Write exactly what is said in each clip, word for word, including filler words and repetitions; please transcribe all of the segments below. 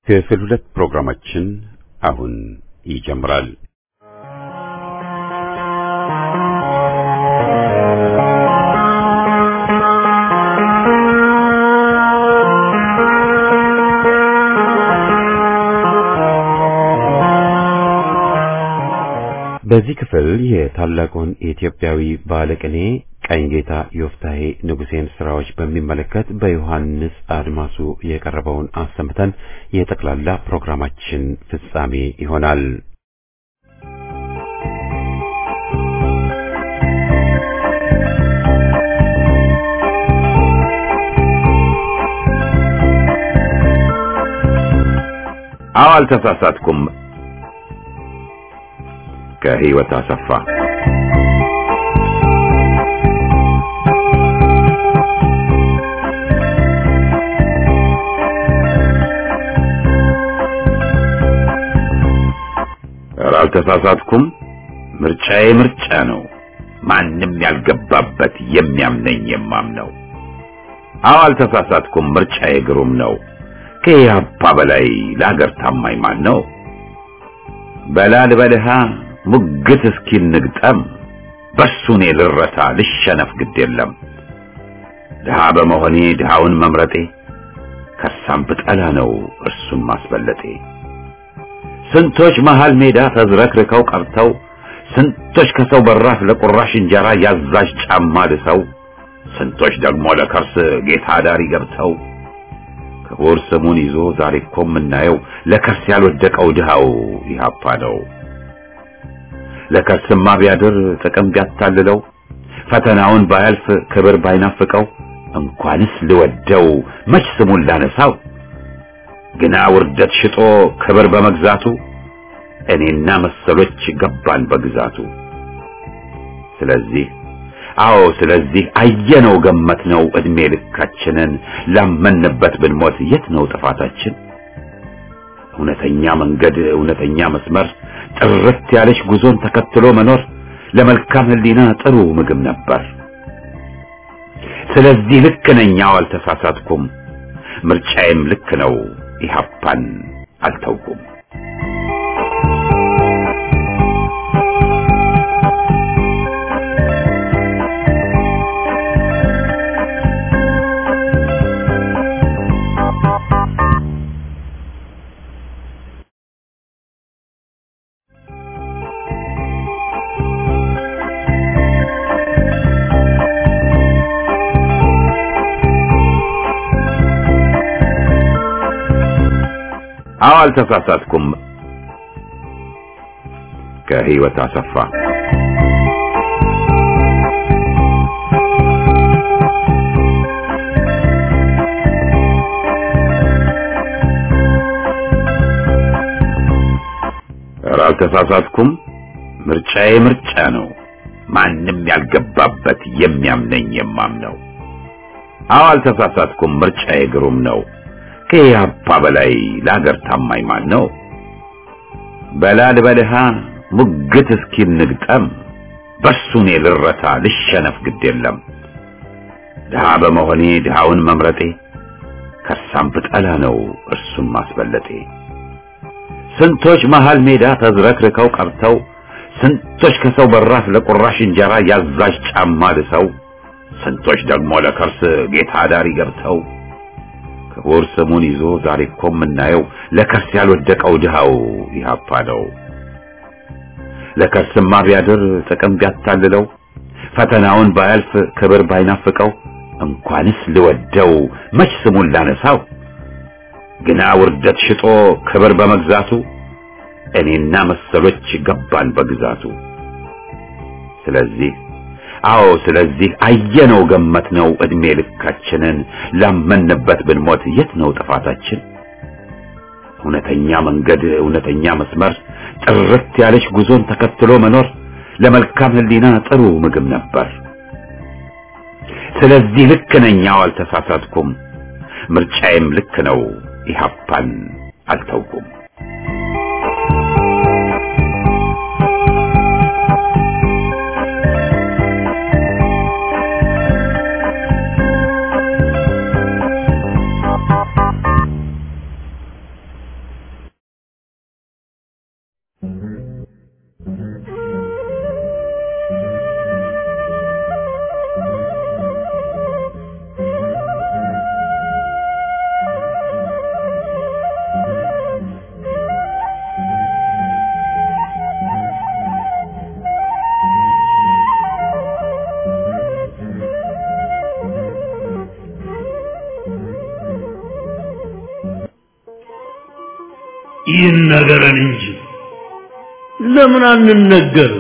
ክፍል ሁለት ፕሮግራማችን አሁን ይጀምራል። በዚህ ክፍል የታላቁን ኢትዮጵያዊ ባለቅኔ ቀኝጌታ ዮፍታሔ ንጉሴን ስራዎች በሚመለከት በዮሐንስ አድማሱ የቀረበውን አሰምተን የጠቅላላ ፕሮግራማችን ፍጻሜ ይሆናል። አዎ አልተሳሳትኩም። ከህይወት አሰፋ አልተሳሳትኩም። ምርጫዬ ምርጫ ነው፣ ማንም ያልገባበት የሚያምነኝ የማምነው። አዎ አልተሳሳትኩም። ምርጫዬ ግሩም ነው፣ ከያፓ በላይ ለሀገር ታማኝ ማን ነው? በላል በልሃ ሙግት እስኪ ንግጠም፣ በሱኔ ልረታ ልሸነፍ ግድ የለም። ድሃ በመሆኔ ድሃውን መምረጤ፣ ከሳም ብጠላ ነው እርሱን ማስበለጤ። ስንቶች መሃል ሜዳ ተዝረክርከው ቀርተው፣ ስንቶች ከሰው በራፍ ለቁራሽ እንጀራ ያዛዥ ጫማ ልሰው፣ ስንቶች ደግሞ ለከርስ ጌታ ዳሪ ገብተው፣ ክቡር ስሙን ይዞ ዛሬ እኮ የምናየው ለከርስ ያልወደቀው ድሃው ኢህአፓ ነው። ለከርስማ ቢያድር ጥቅም ቢያታልለው፣ ፈተናውን ባያልፍ ክብር ባይናፍቀው፣ እንኳንስ ልወደው መች ስሙን ላነሳው፣ ግና ውርደት ሽጦ ክብር በመግዛቱ እኔና መሰሎች ገባን በግዛቱ። ስለዚህ አዎ ስለዚህ አየነው ገመትነው እድሜ ልካችንን፣ ላመንበት ብንሞት የት ነው ጥፋታችን? እውነተኛ መንገድ እውነተኛ መስመር፣ ጥርት ያለች ጉዞን ተከትሎ መኖር ለመልካም ህሊና ጥሩ ምግብ ነበር። ስለዚህ ልክ ነኝ፣ አዎ አልተሳሳትኩም። ምርጫዬም ልክ ነው፣ ኢህአፓን አልተውኩም። አዎ አልተሳሳትኩም። ከህይወት አሰፋ አልተሳሳትኩም። ምርጫዬ ምርጫ ነው፣ ማንም ያልገባበት የሚያምነኝ የማምነው። አዎ አልተሳሳትኩም። ምርጫዬ ግሩም ነው፣ ከያፓ በላይ ለሀገር ታማኝ ማን ነው? በላል በልሃ ሙግት እስኪ ንግጠም፣ በሱኔ ልረታ ልሸነፍ ግድ የለም። ድሃ በመሆኔ ድሃውን መምረጤ፣ ከሳም ብጠላ ነው እርሱን ማስበለጤ። ስንቶች መሃል ሜዳ ተዝረክርከው ቀርተው፣ ስንቶች ከሰው በራፍ ለቁራሽ እንጀራ ያዛዥ ጫማ ልሰው፣ ስንቶች ደግሞ ለከርስ ጌታ ዳሪ ገብተው፣ ክቡር ስሙን ይዞ ዛሬ እኮ የምናየው ለከርስ ያልወደቀው ድሃው ኢህአፓ ነው። ለከርስማ ቢያድር ጥቅም ቢያታልለው፣ ፈተናውን ባያልፍ ክብር ባይናፍቀው፣ እንኳንስ ልወደው መች ስሙን ላነሳው፣ ግና ውርደት ሽጦ ክብር በመግዛቱ እኔና መሰሎች ገባን በግዛቱ። ስለዚህ አዎ ስለዚህ አየነው ገመትነው እድሜ ልካችንን፣ ላመንበት ብንሞት የት ነው ጥፋታችን? እውነተኛ መንገድ እውነተኛ መስመር፣ ጥርት ያለች ጉዞን ተከትሎ መኖር ለመልካም ህሊና ጥሩ ምግብ ነበር። ስለዚህ ልክ ነኝ፣ አዎ አልተሳሳትኩም። ምርጫዬም ልክ ነው፣ ኢህአፓን አልተውኩም። ይነገረን እንጂ ለምን አንነገር?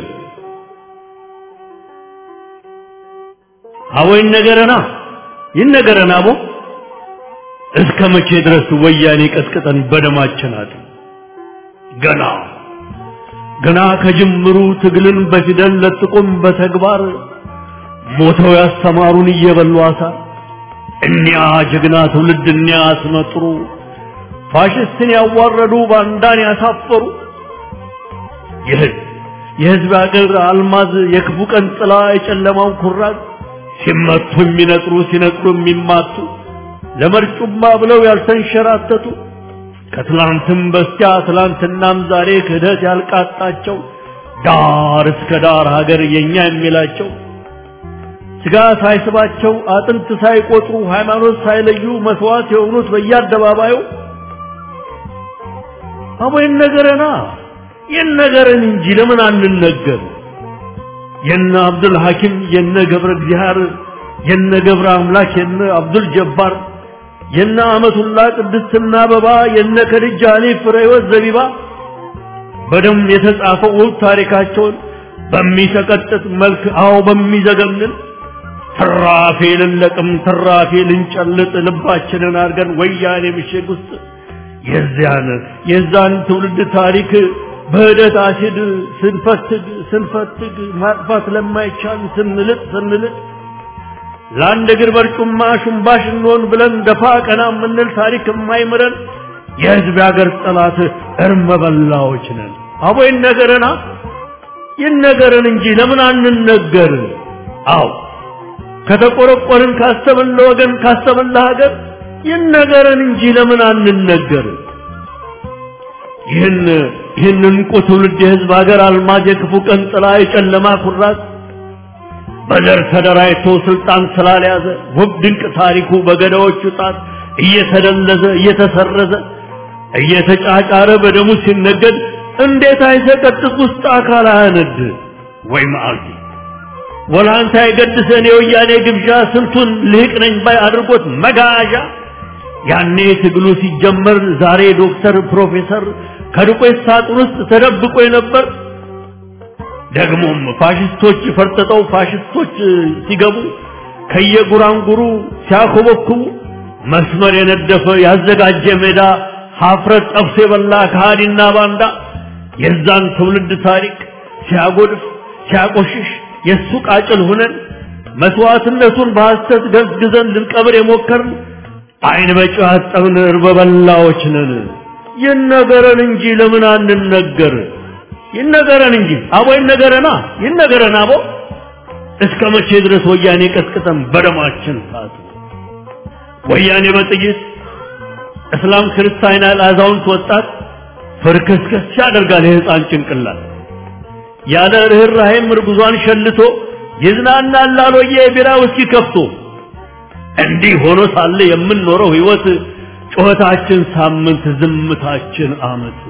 አዎ ይነገረና ይነገረና አቦ እስከ መቼ ድረስ ወያኔ ቀጥቅጠን በደማችን አጥ ገና ገና ከጅምሩ ትግልን በፊደል ለጥቆም በተግባር ሞተው ያስተማሩን እየበሉ አሳ እኒያ ጀግና ትውልድ እኒያ አስመጥሩ ፋሽስትን ያዋረዱ ባንዳን ያሳፈሩ የህዝብ የህዝብ አገር አልማዝ የክፉ ቀን ጥላ የጨለማው ኩራዝ ሲመቱ የሚነጥሩ ሲነጥሩ የሚማቱ ለመርጩማ ብለው ያልተንሸራተቱ ከትላንትም በስቲያ ትላንትናም ዛሬ ክህደት ያልቃጣቸው ዳር እስከ ዳር ሀገር የኛ የሚላቸው ስጋ ሳይስባቸው አጥንት ሳይቆጥሩ ሃይማኖት ሳይለዩ መስዋዕት የሆኑት በየአደባባዩ አቦ ይነገረና ይነገረን እንጂ ለምን አንነገር? የነ አብዱል ሐኪም የነ ገብረ እግዚአብሔር የነ ገብረ አምላክ የነ አብዱል ጀባር የነ አመቱላ ቅድስትና አበባ የነ ከድጃ አሊ ፍሬወት ዘቢባ በደም የተጻፈው ውብ ታሪካቸውን በሚሰቀጥጥ መልክ አው በሚዘገንን ትራፊ ልንለቅም ትራፊ ልንጨልጥ ልባችንን አርገን ወያኔ ምሽግ ውስጥ የዚያን የዛን ትውልድ ታሪክ በህደት አሲድ ስንፈትግ ስንፈትግ ማጥፋት ለማይቻል ስንልጥ ስንልጥ ለአንድ እግር በርጩማ ሹምባሽ እንሆን ብለን ደፋ ቀና የምንል ታሪክ የማይምረን የህዝብ ያገር ጠላት እርመ በላዎች ነን። አቦ ይነገረና ይነገረን እንጂ ለምን አንነገር? አዎ ከተቆረቆርን ካሰብን ለወገን ካሰብን ለሀገር ይነገረን እንጂ ለምን አንነገር? ይህን ይህን እንቁ ትውልድ የህዝብ ሀገር አልማዝ የክፉ ቀን ጥላ የጨለማ ኩራዝ በዘር ተደራጅቶ ስልጣን ስላልያዘ ውብ ድንቅ ታሪኩ በገዳዎቹ ጣት እየተደለዘ እየተሰረዘ እየተጫጫረ በደሙ ሲነገድ እንዴት አይሰቀጥጥ ውስጥ አካል አያነድ ወይ ማአልቲ ወላንታ የገድሰን የወያኔ ግብዣ ስንቱን ልህቅ ነኝ ባይ አድርጎት መጋዣ ያኔ ትግሉ ሲጀመር ዛሬ ዶክተር ፕሮፌሰር ከዱቄት ሳጥን ውስጥ ተደብቆ ነበር። ደግሞም ፋሽስቶች ፈርጥጠው ፋሽስቶች ሲገቡ ከየጉራንጉሩ ሲያኮበኩቡ መስመር የነደፈ ያዘጋጀ ሜዳ ሀፍረት ጠብሶ የበላ ከሃዲና ባንዳ የዛን ትውልድ ታሪክ ሲያጎድፍ ሲያቆሽሽ የሱ ቃጭል ሆነን መስዋዕትነቱን በሐሰት ገዝግዘን ልንቀብር የሞከርን አይን በጨው ያጠብን እርበ በላዎች ነን። ይነገረን እንጂ ለምን አንነገር? ይነገረን እንጂ አቦ ይነገረና ይነገረና አቦ እስከ መቼ ድረስ ወያኔ ቀጥቅጠን በደማችን ታጡ? ወያኔ በጥይት እስላም ክርስቲያን አዛውንት ወጣት ፍርክስክስ ያደርጋል የህፃን ጭንቅላት ያለ ርህራሄም እርጉዟን ሸልቶ ይዝናናል ላሎዬ ቢራ ውስኪ ከፍቶ እንዲህ ሆኖ ሳለ የምንኖረው ህይወት ጩኸታችን ሳምንት ዝምታችን አመት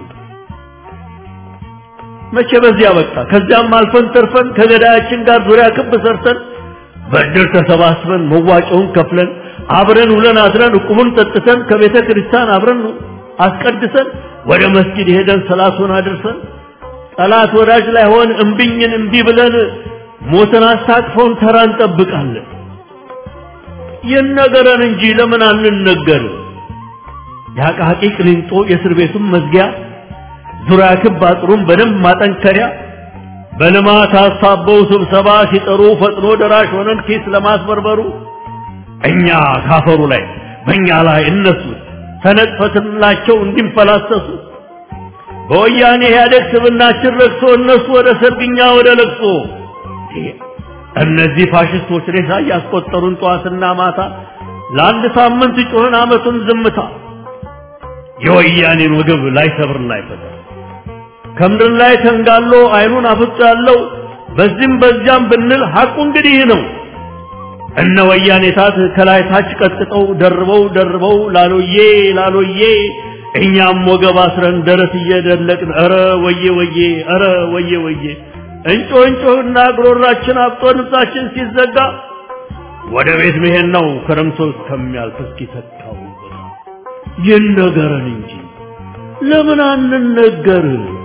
መቼ በዚያ በቃ ከዚያም አልፈን ተርፈን ከገዳያችን ጋር ዙሪያ ክብ ሰርተን በእድር ተሰባስበን መዋጮውን ከፍለን አብረን ውለን አድረን ቁሙን ጠጥተን ከቤተ ክርስቲያን አብረን አስቀድሰን ወደ መስጊድ ሄደን ሰላቱን አድርሰን ጠላት ወዳጅ ላይ ሆን እምቢኝን እምቢ ብለን ሞትን አስታቅፈውን ተራ እንጠብቃለን። ይነገረን እንጂ ለምን አንነገር? ያቃቂ ቅሊንጦ የእስር ቤቱን መዝጊያ ዙሪያ ክብ አጥሩን በደንብ ማጠንከሪያ በልማት አሳበው ስብሰባ ሲጠሩ ፈጥኖ ደራሽ ሆነን ኪስ ለማስበርበሩ እኛ ካፈሩ ላይ በእኛ ላይ እነሱ ተነጥፈትላቸው እንዲንፈላሰሱ በወያኔ ያደግ ስብናችን ረክሶ እነሱ ወደ ሰርግኛ ወደ ለቅሶ እነዚህ ፋሽስቶች ሬሳ ያስቆጠሩን ጧትና ማታ ለአንድ ሳምንት ጮህን አመቱን ዝምታ የወያኔን ወገብ ላይ ሰብር ላይ ፈታ ከምድር ላይ ተንጋሎ አይኑን አፍጥ ያለው በዚህም በዚያም ብንል ሐቁ እንግዲህ ነው። እነ ወያኔ ታት ከላይ ታች ቀጥቅጠው ደርበው ደርበው ላሎዬ ላሎዬ እኛም ወገብ አስረን ደረት እየደለቅን ኧረ ወዬ ወዬ ኧረ ወዬ ወዬ እንጮ እንጮና ግሮራችን አብጦ ንጻችን ሲዘጋ ወደ ቤት መሄድ ነው ከረምቶ እስከሚያልፍ እስኪተካው ይነገረን እንጂ ለምን አንነገር?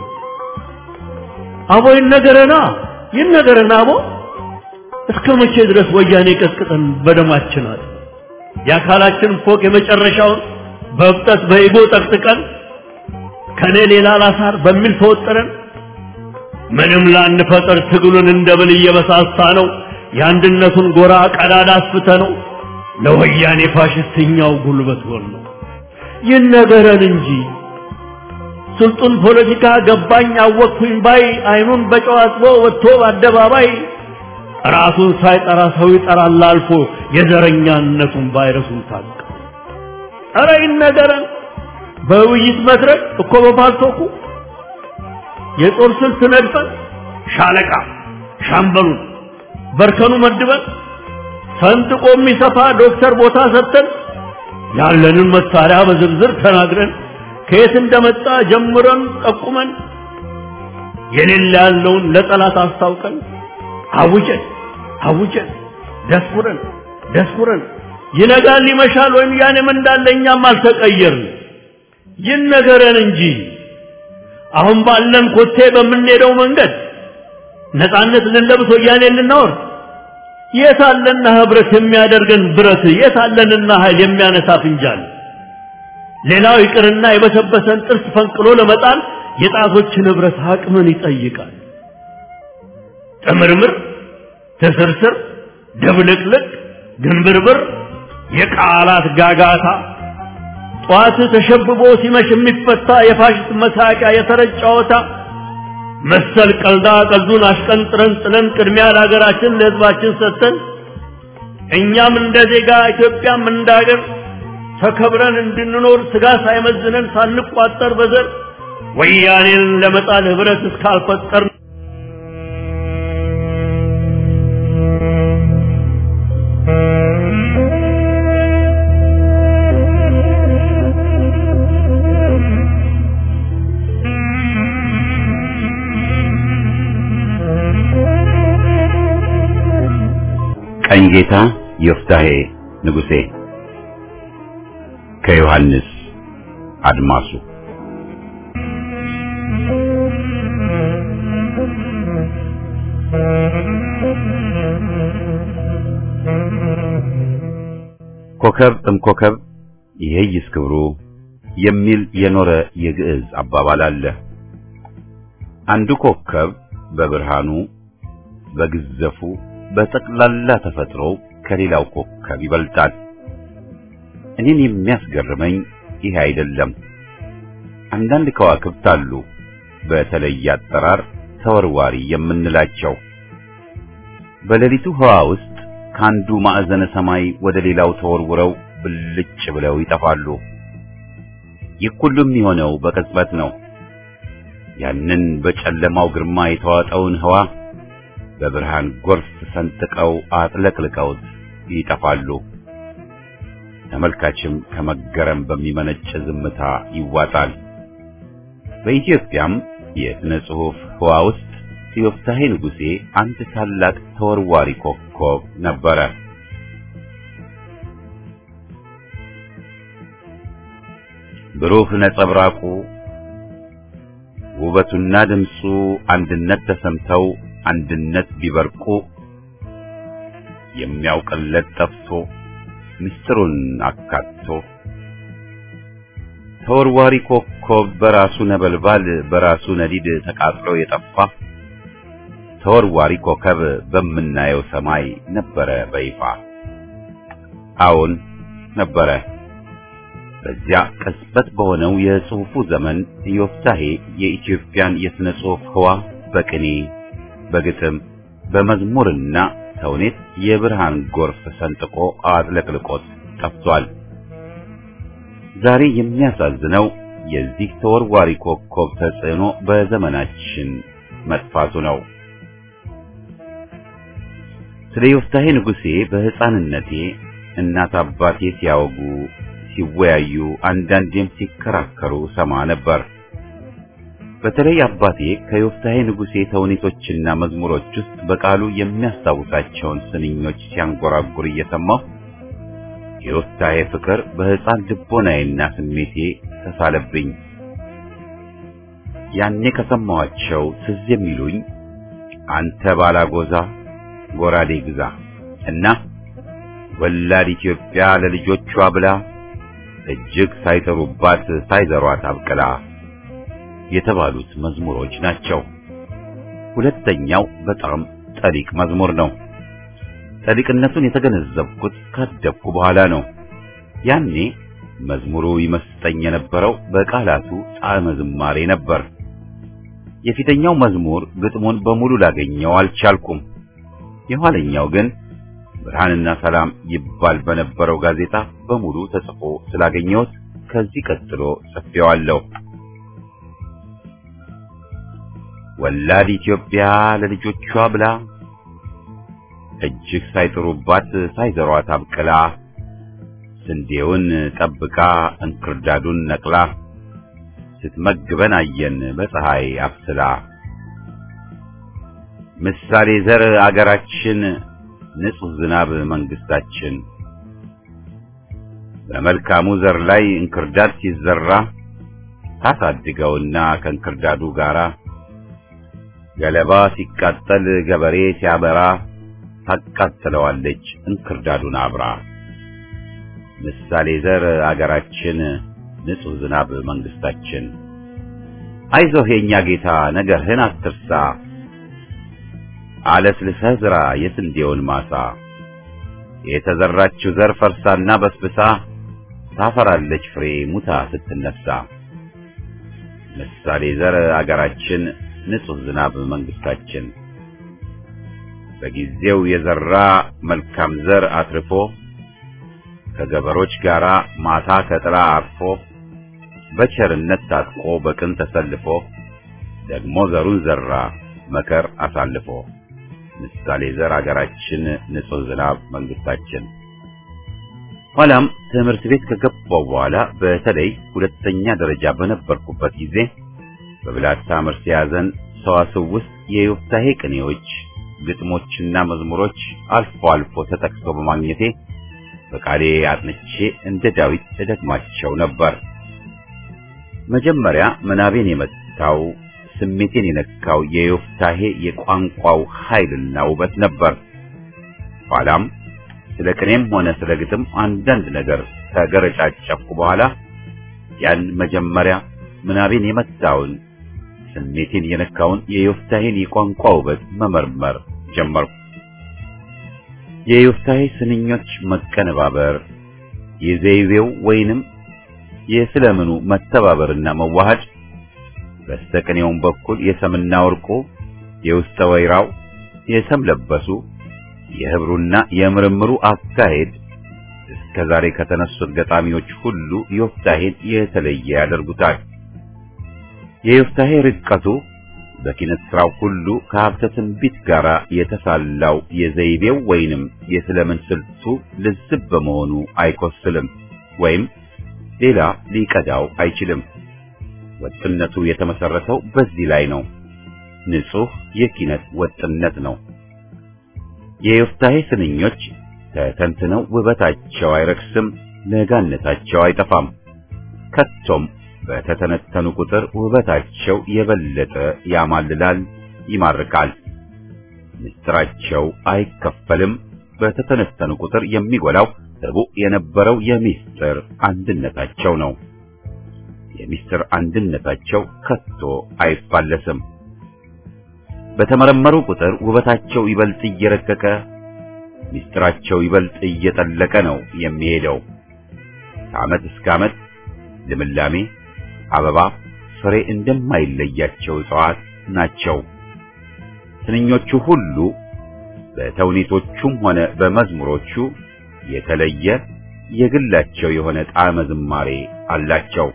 አቦ ይነገረና ይነገረና አቦ እስከ መቼ ድረስ ወያኔ ቀጥቅጠን በደማችን አለ የአካላችን ፎቅ የመጨረሻውን በብጠት በኢጎ ጠቅጥቀን ከኔ ሌላ ላሳር በሚል ተወጠረን ምንም ላንፈጠር ትግሉን እንደብል እየበሳሳ ነው የአንድነቱን ጎራ ቀዳዳ አስፍተ ነው ለወያኔ ፋሽስትኛው ጉልበት ሆኖ ይነገረን እንጂ ስልጡን ፖለቲካ ገባኝ አወቅኩኝ ባይ አይኑን በጨዋጥቦ ወጥቶ በአደባባይ ራሱን ሳይጠራ ሰው ይጠራል አልፎ የዘረኛነቱን ቫይረሱን ታቀ አረ ይነገረን በውይይት መድረክ እኮ በፓልቶኩ የጦር ስልት ነድፈን ሻለቃ ሻምበሉን በርከኑ መድበን ሰንጥቆ የሚሰፋ ዶክተር ቦታ ሰጥተን ያለንን መሳሪያ በዝርዝር ተናግረን ከየት እንደመጣ ጀምረን ጠቁመን የሌለ ያለውን ለጠላት አስታውቀን አውጀን አውጀን ደስኩረን ደስኩረን ይነጋል ይመሻል ወይም ያኔም እንዳለኛም አልተቀየርን ይነገረን እንጂ አሁን ባለን ኮቴ በምንሄደው መንገድ ነፃነት ልንለብስ ወያኔ ልናወርድ የታለና ህብረት የሚያደርገን ብረት የታለንና ኃይል የሚያነሳ ፍንጃል ሌላው ይቅርና የበሰበሰን ጥርስ ፈንቅሎ ለመጣል የጣቶችን ህብረት አቅምን ይጠይቃል ጥምርምር ተሰርስር ደብልቅልቅ ግንብርብር የቃላት ጋጋታ ጧት ተሸብቦ ሲመሽ የሚፈታ የፋሽስት መሳቂያ የተረጫወታ መሰል ቀልዳ ቀልዱን አሽቀንጥረን ጥለን ቅድሚያ ለሀገራችን ለህዝባችን ሰጥተን እኛም እንደ ዜጋ ኢትዮጵያም እንደ ሀገር ተከብረን እንድንኖር ስጋ ሳይመዝነን ሳንቋጠር በዘር ወያኔን ለመጣል ህብረት እስካልፈጠር ቀኝጌታ ዮፍታሔ ንጉሴ ከዮሐንስ አድማሱ ኮከብ እምኮከብ ይሄይስ ክብሩ የሚል የኖረ የግዕዝ አባባል አለ። አንዱ ኮከብ በብርሃኑ በግዘፉ በጠቅላላ ተፈጥሮ ከሌላው ኮከብ ይበልጣል። እኔን የሚያስገርመኝ ይሄ አይደለም። አንዳንድ ከዋክብት አሉ በተለየ አጠራር ተወርዋሪ የምንላቸው በሌሊቱ ህዋ ውስጥ ካንዱ ማዕዘነ ሰማይ ወደ ሌላው ተወርውረው ብልጭ ብለው ይጠፋሉ። ይህ ሁሉ የሚሆነው በቅጽበት ነው። ያንን በጨለማው ግርማ የተዋጠውን ህዋ በብርሃን ጎርፍ ሰንጥቀው አጥለቅልቀውት ይጠፋሉ። ተመልካችም ከመገረም በሚመነጭ ዝምታ ይዋጣል። በኢትዮጵያም የሥነ ጽሑፍ ህዋ ውስጥ ዮፍታሔ ንጉሴ አንድ ታላቅ ተወርዋሪ ኮከብ ነበረ። ብሩህ ነጸብራቁ ውበቱና ድምፁ አንድነት ተሰምተው አንድነት ቢበርቁ የሚያውቅለት ጠፍቶ ምስጢሩን አካቶ ተወርዋሪ ኮከብ በራሱ ነበልባል በራሱ ነዲድ ተቃጥሎ የጠፋ ተወርዋሪ ኮከብ በምናየው ሰማይ ነበረ በይፋ። አዎን ነበረ። በዚያ ቅጽበት በሆነው የጽሑፉ ዘመን ዮፍታሔ የኢትዮጵያን የሥነ ጽሑፍ ህዋ በቅኔ በግጥም በመዝሙርና ተውኔት የብርሃን ጎርፍ ሰንጥቆ አጥለቅልቆት ጠፍቷል። ዛሬ የሚያሳዝነው የዚህ ተወርዋሪ ኮከብ ተጽዕኖ በዘመናችን መጥፋቱ ነው። ስለ ዮፍታሔ ንጉሴ በሕፃንነቴ እናት አባቴ ሲያወጉ ሲወያዩ አንዳንዴም ሲከራከሩ ሰማ ነበር። በተለይ አባቴ ከዮፍታሔ ንጉሴ ተውኔቶችና መዝሙሮች ውስጥ በቃሉ የሚያስታውሳቸውን ስንኞች ሲያንጎራጉር እየሰማሁ የዮፍታሔ ፍቅር በሕፃን ልቦናዬና ስሜቴ ተሳለብኝ። ያኔ ከሰማኋቸው ትዝ የሚሉኝ አንተ ባላጎዛ ጎራዴ ግዛ እና ወላድ ኢትዮጵያ ለልጆቿ ብላ እጅግ ሳይጠሩባት ሳይዘሯት አብቅላ የተባሉት መዝሙሮች ናቸው። ሁለተኛው በጣም ጠሊቅ መዝሙር ነው። ጠሊቅነቱን የተገነዘብኩት ካደግኩ በኋላ ነው። ያኔ መዝሙሩ ይመስጠኝ የነበረው በቃላቱ ጣዕመ ዝማሬ ነበር። የፊተኛው መዝሙር ግጥሙን በሙሉ ላገኘው አልቻልኩም። የኋለኛው ግን ብርሃንና ሰላም ይባል በነበረው ጋዜጣ በሙሉ ተጽፎ ስላገኘሁት ከዚህ ቀጥሎ ጽፌዋለሁ። ወላድ ኢትዮጵያ ለልጆቿ ብላ እጅግ ሳይጥሩባት ሳይዘሯት አብቅላ ስንዴውን ጠብቃ እንክርዳዱን ነቅላ ስትመግበን አየን በፀሐይ አብስላ። ምሳሌ ዘር አገራችን ንጹህ ዝናብ መንግስታችን በመልካሙ ዘር ላይ እንክርዳድ ሲዘራ ታሳድገውና ከእንክርዳዱ ጋራ ገለባ ሲቃጠል ገበሬ ሲያበራ ታቃጥለዋለች እንክርዳዱን አብራ። ምሳሌ ዘር አገራችን ንጹህ ዝናብ መንግስታችን አይዞህ የኛ ጌታ ነገርህን አትርሳ አለስልሰህ ዝራ የስንዴውን ማሳ የተዘራችው ዘር ፈርሳና በስብሳ ታፈራለች ፍሬ ሙታ ስትነሳ። ምሳሌ ዘር አገራችን ንጹህ ዝናብ መንግስታችን በጊዜው የዘራ መልካም ዘር አትርፎ ከገበሮች ጋራ ማታ ከጥላ አርፎ በቸርነት ታጥቆ በቅን ተሰልፎ ደግሞ ዘሩን ዘራ መከር አሳልፎ። ምሳሌ ዘር አገራችን ንጹህ ዝናብ መንግስታችን። ኋላም ትምህርት ቤት ከገባው በኋላ በተለይ ሁለተኛ ደረጃ በነበርኩበት ጊዜ በብላታ መርሲ ያዘን ሰዋስው ውስጥ የዮፍታሔ ቅኔዎች ግጥሞችና መዝሙሮች አልፎ አልፎ ተጠቅሰው በማግኘቴ በቃሌ አጥንቼ እንደ ዳዊት እደግማቸው ነበር። መጀመሪያ ምናቤን የመታው ስሜቴን የነካው የዮፍታሔ የቋንቋው ኃይልና ውበት ነበር። ኋላም ስለ ቅኔም ሆነ ስለ ግጥም አንዳንድ ነገር ተገረጫጨፍኩ በኋላ ያን መጀመሪያ ምናቤን የመታውን ስሜቴን የነካውን የዮፍታሔን የቋንቋ ውበት መመርመር ጀመርኩ። የዮፍታሔ ስንኞች መቀነባበር፣ የዘይቤው ወይንም የስለምኑ መተባበርና መዋሃድ፣ በስተቅኔውም በኩል የሰምና ወርቁ፣ የውስጠ ወይራው፣ የሰም ለበሱ፣ የህብሩና የምርምሩ አካሄድ እስከዛሬ ከተነሱት ገጣሚዎች ሁሉ ዮፍታሔን የተለየ ያደርጉታል። የዮፍታሔ ርቀቱ በኪነት ስራው ሁሉ ከሀብተ ትንቢት ጋር የተሳላው የዘይቤው ወይንም የስለምን ስልቱ ልዝብ በመሆኑ አይኮስልም ወይም ሌላ ሊቀዳው አይችልም። ወጥነቱ የተመሰረተው በዚህ ላይ ነው። ንጹህ የኪነት ወጥነት ነው። የዮፍታሔ ስንኞች ተተንትነው ውበታቸው አይረክስም፣ ለጋነታቸው አይጠፋም። ከቶም በተተነተኑ ቁጥር ውበታቸው የበለጠ ያማልላል፣ ይማርካል። ምስጢራቸው አይከፈልም። በተተነተኑ ቁጥር የሚጎላው ርቡዕ የነበረው የምስጢር አንድነታቸው ነው። የምስጢር አንድነታቸው ከቶ አይፋለስም። በተመረመሩ ቁጥር ውበታቸው ይበልጥ እየረቀቀ ምስጢራቸው ይበልጥ እየጠለቀ ነው የሚሄደው። ከዓመት እስከ ዓመት ልምላሜ፣ አበባ፣ ፍሬ እንደማይለያቸው እጽዋት ናቸው። ስንኞቹ ሁሉ በተውኔቶቹም ሆነ በመዝሙሮቹ የተለየ የግላቸው የሆነ ጣዕመ ዝማሬ አላቸው።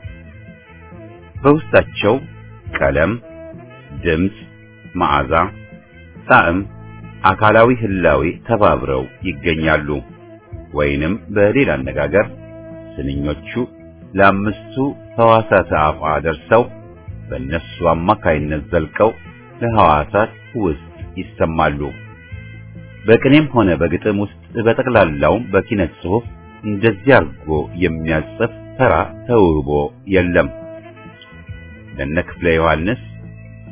በውስጣቸው ቀለም፣ ድምፅ፣ መዓዛ፣ ጣዕም፣ አካላዊ ህላዌ ተባብረው ይገኛሉ። ወይንም በሌላ አነጋገር ስንኞቹ ለአምስቱ ሕዋሳት አፋ ደርሰው በእነሱ አማካይነት ዘልቀው ለሕዋሳት ውስጥ ይሰማሉ። በቅኔም ሆነ በግጥም ውስጥ በጠቅላላውም በኪነት ጽሑፍ እንደዚህ አድርጎ የሚያጽፍ ተራ ተውቦ የለም። ለነ ክፍለ ዮሐንስ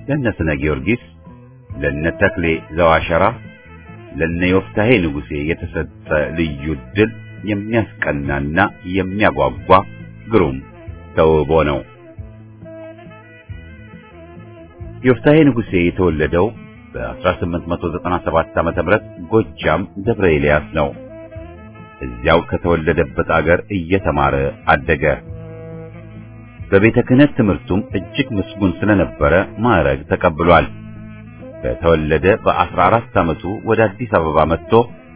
ለነ ስነ ጊዮርጊስ፣ ለነ ተክሌ ዘዋሸራ፣ ለነ ዮፍታሔ ንጉሴ የተሰጠ ልዩ ድል የሚያስቀናና የሚያጓጓ ግሩም ተውቦ ነው። ዮፍታሔ ንጉሴ የተወለደው በ1897 ዓመተ ምህረት ጎጃም ደብረ ኤልያስ ነው። እዚያው ከተወለደበት አገር እየተማረ አደገ። በቤተ ክህነት ትምህርቱም እጅግ ምስጉን ስለነበረ ማዕረግ ተቀብሏል። በተወለደ በአስራ አራት ዓመቱ ወደ አዲስ አበባ መጥቶ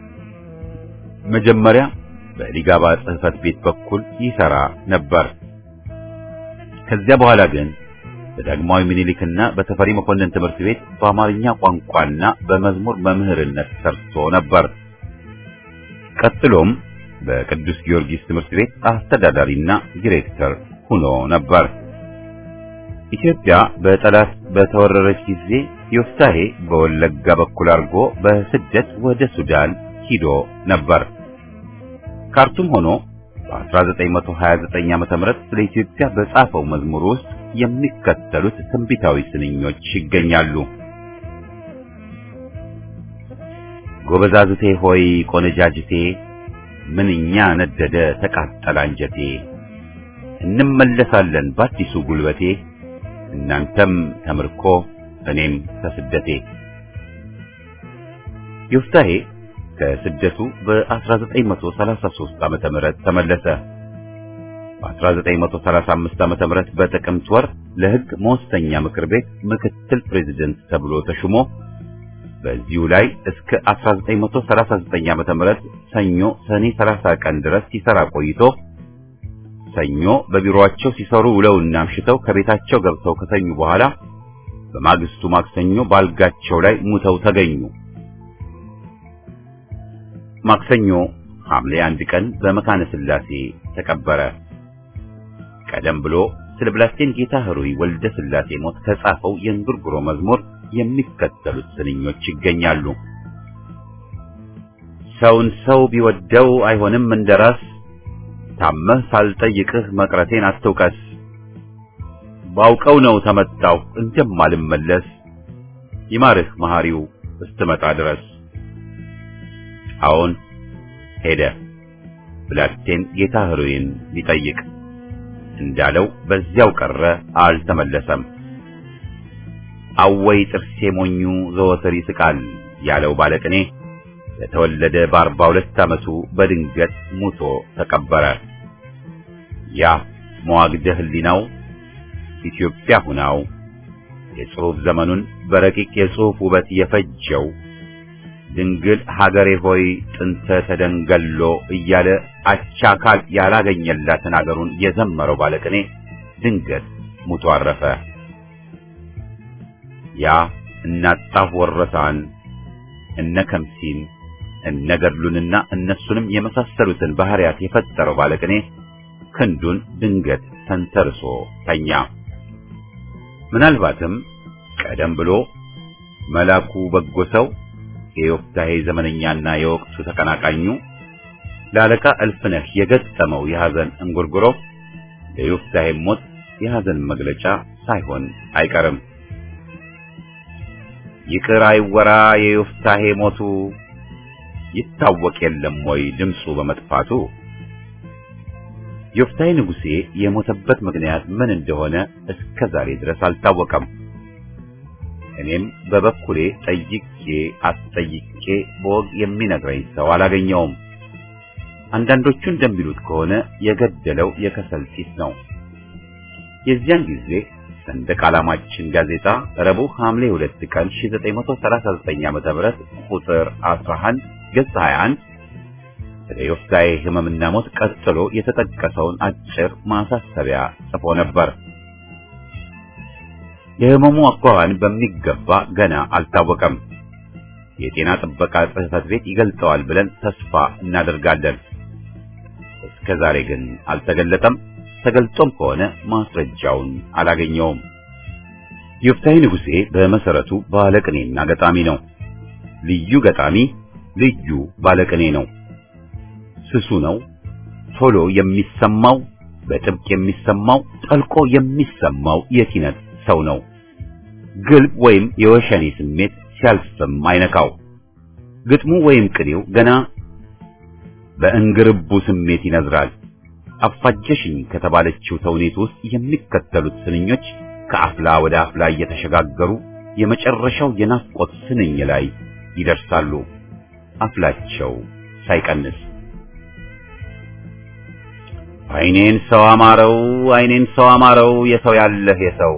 መጀመሪያ በሊጋባ ጽሕፈት ቤት በኩል ይሰራ ነበር። ከዚያ በኋላ ግን በዳግማዊ ምኒልክና በተፈሪ መኮንን ትምህርት ቤት በአማርኛ ቋንቋና በመዝሙር መምህርነት ሰርቶ ነበር። ቀጥሎም በቅዱስ ጊዮርጊስ ትምህርት ቤት አስተዳዳሪና ዲሬክተር ሆኖ ነበር። ኢትዮጵያ በጠላት በተወረረች ጊዜ ዮፍታሔ በወለጋ በኩል አድርጎ በስደት ወደ ሱዳን ሂዶ ነበር። ካርቱም ሆኖ በ1929 ዓመተ ምህረት ስለ ኢትዮጵያ በጻፈው መዝሙር ውስጥ የሚከተሉት ትንቢታዊ ስንኞች ይገኛሉ። ጎበዛዝቴ ሆይ ቆነጃጅቴ ምንኛ ነደደ ተቃጠለ አንጀቴ፣ እንመለሳለን በአዲሱ ጉልበቴ፣ እናንተም ተምርኮ እኔም ከስደቴ። ዮፍታሔ ከስደቱ በ1933 ዓመተ ምህረት ተመለሰ። በ1935 ዓመተ ምህረት በጥቅምት ወር ለሕግ መወሰኛ ምክር ቤት ምክትል ፕሬዝዳንት ተብሎ ተሹሞ በዚሁ ላይ እስከ አስራ ዘጠኝ መቶ ሰላሳ ዘጠኝ ዓመተ ምህረት ሰኞ ሰኔ ሰላሳ ቀን ድረስ ሲሰራ ቆይቶ ሰኞ በቢሮአቸው ሲሰሩ ውለውና አምሽተው ከቤታቸው ገብተው ከተኙ በኋላ በማግስቱ ማክሰኞ ባልጋቸው ላይ ሙተው ተገኙ። ማክሰኞ ሐምሌ አንድ ቀን በመካነ ሥላሴ ተቀበረ። ቀደም ብሎ ስለ ብላቴን ጌታ ኅሩይ ወልደ ሥላሴ ሞት ከጻፈው የእንጉርጉሮ መዝሙር የሚከተሉት ስንኞች ይገኛሉ። ሰውን ሰው ቢወደው አይሆንም እንደራስ፣ ታመህ ሳልጠይቅህ መቅረቴን አትውቀስ፣ ባውቀው ነው ተመጣው እንደማልመለስ፣ ይማርህ መሐሪው እስትመጣ ድረስ። አዎን ሄደ ብላቴን ጌታ ኅሩይን ሊጠይቅ፣ እንዳለው በዚያው ቀረ አልተመለሰም። አወይ ጥርሴ ሞኙ ዘወትር ይስቃል ያለው ባለቅኔ ለተወለደ በአርባ ሁለት ዓመቱ በድንገት ሙቶ ተቀበረ። ያ መዋግደ ህሊናው ኢትዮጵያ ሁናው የጽሑፍ ዘመኑን በረቂቅ የጽሑፍ ውበት የፈጀው ድንግል ሀገሬ ሆይ ጥንተ ተደንገሎ እያለ አቻካል ያላገኘላትን አገሩን የዘመረው ባለቅኔ ድንገት ሙቶ አረፈ። ያ እናጣፍ ወረሳን እነ ከምሲን እነ ገድሉንና እነሱንም የመሳሰሉትን ባህሪያት የፈጠረው ባለቅኔ ክንዱን ድንገት ተንተርሶ ተኛ። ምናልባትም ቀደም ብሎ መላኩ በጎ ሰው የዮፍታሔ ዘመነኛና የወቅቱ ተቀናቃኙ ለአለቃ እልፍነህ የገጠመው የሐዘን እንጉርጉሮ ለዮፍታሔ ሞት የሐዘን መግለጫ ሳይሆን አይቀርም። ይቅር አይወራ የዮፍታሔ ሞቱ፣ ይታወቅ የለም ወይ ድምፁ በመጥፋቱ። ዮፍታሔ ንጉሴ የሞተበት ምክንያት ምን እንደሆነ እስከ ዛሬ ድረስ አልታወቀም። እኔም በበኩሌ ጠይቄ አስጠይቄ በወግ የሚነግረኝ ሰው አላገኘውም። አንዳንዶቹ እንደሚሉት ከሆነ የገደለው የከሰል ጢስ ነው። የዚያን ጊዜ ሰንደቅ ዓላማችን ጋዜጣ ረቡዕ ሐምሌ ሁለት ቀን ሺህ ዘጠኝ መቶ ሰላሳ ዘጠኝ ዓመተ ምህረት ቁጥር አስራ አንድ ገጽ ሃያ አንድ ስለ ዮፍታሔ ሕመምና ሞት ቀጥሎ የተጠቀሰውን አጭር ማሳሰቢያ ጽፎ ነበር። የሕመሙ አኳኋን በሚገባ ገና አልታወቀም። የጤና ጥበቃ ጽሕፈት ቤት ይገልጸዋል ብለን ተስፋ እናደርጋለን። እስከ ዛሬ ግን አልተገለጠም። ተገልጾም ከሆነ ማስረጃውን አላገኘውም። ዮፍታሔ ንጉሴ በመሰረቱ ባለቅኔና ገጣሚ ነው። ልዩ ገጣሚ፣ ልዩ ባለቅኔ ነው። ስሱ ነው። ቶሎ የሚሰማው፣ በጥብቅ የሚሰማው፣ ጠልቆ የሚሰማው የኪነት ሰው ነው። ግልብ ወይም የወሸኔ ስሜት ሲያልፍም አይነካው። ግጥሙ ወይም ቅኔው ገና በእንግርቡ ስሜት ይነዝራል። አፋጀሽኝ ከተባለችው ተውኔት ውስጥ የሚከተሉት ስንኞች ከአፍላ ወደ አፍላ እየተሸጋገሩ የመጨረሻው የናፍቆት ስንኝ ላይ ይደርሳሉ፣ አፍላቸው ሳይቀንስ። አይኔን ሰው አማረው አይኔን ሰው አማረው የሰው ያለህ የሰው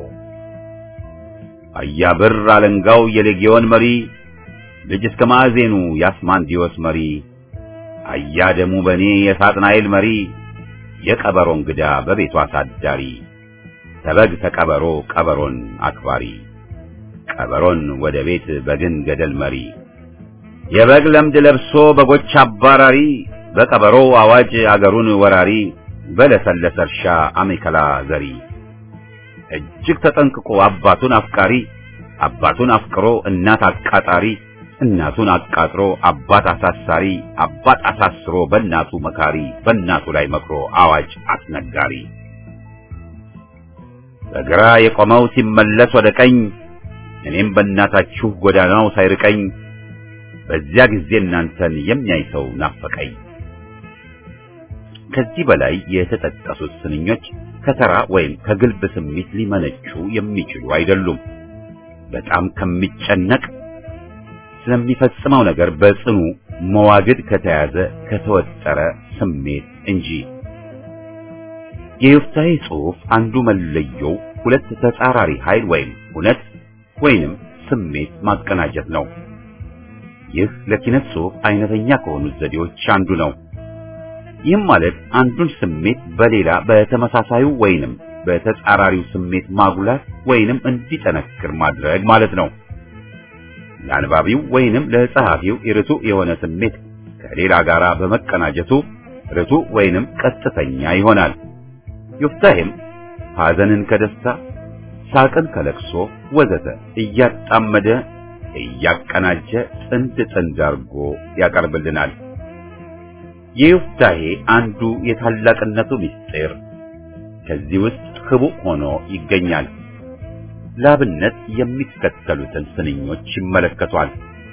አያብር አለንጋው የሌጊዮን መሪ ልጅ እስከ ማዕዜኑ የአስማንዲዮስ መሪ አያደሙ በኔ የሳጥናኤል መሪ የቀበሮ እንግዳ በቤቱ አሳዳሪ ተበግ ተቀበሮ ቀበሮን አክባሪ ቀበሮን ወደ ቤት በግን ገደል መሪ የበግ ለምድ ለብሶ በጎች አባራሪ በቀበሮ አዋጅ አገሩን ወራሪ በለሰለሰ እርሻ አሜከላ ዘሪ እጅግ ተጠንቅቆ አባቱን አፍቃሪ አባቱን አፍቅሮ እናት አቃጣሪ እናቱን አቃጥሮ አባት አሳሳሪ አባት አሳስሮ በእናቱ መካሪ በእናቱ ላይ መክሮ አዋጅ አስነጋሪ በግራ የቆመው ሲመለስ ወደ ቀኝ እኔም በእናታችሁ ጎዳናው ሳይርቀኝ በዚያ ጊዜ እናንተን የሚያይ ሰው ናፈቀኝ። ከዚህ በላይ የተጠቀሱት ስንኞች ከተራ ወይም ከግልብ ስሜት ሊመነጩ የሚችሉ አይደሉም። በጣም ከሚጨነቅ ስለሚፈጽመው ነገር በጽኑ መዋግድ ከተያዘ ከተወጠረ ስሜት እንጂ። የዮፍታሔ ጽሑፍ አንዱ መለየው ሁለት ተጻራሪ ኃይል ወይም እውነት ወይንም ስሜት ማቀናጀት ነው። ይህ ለኪነት ጽሑፍ አይነተኛ ከሆኑት ዘዴዎች አንዱ ነው። ይህም ማለት አንዱን ስሜት በሌላ በተመሳሳዩ ወይንም በተጻራሪው ስሜት ማጉላት ወይንም እንዲጠነክር ማድረግ ማለት ነው። ለአንባቢው ወይንም ለጸሐፊው ርቱዕ የሆነ ስሜት ከሌላ ጋር በመቀናጀቱ ርቱዕ ወይንም ቀጥተኛ ይሆናል። ዮፍታሔም ሐዘንን ከደስታ፣ ሳቅን ከለቅሶ ወዘተ እያጣመደ እያቀናጀ ጥንድ ጥንድ አድርጎ ያቀርብልናል። የዮፍታሔ አንዱ የታላቅነቱ ምስጢር ከዚህ ውስጥ ክቡዕ ሆኖ ይገኛል። ላብነት የሚከተሉትን ስንኞች ይመለከቷል።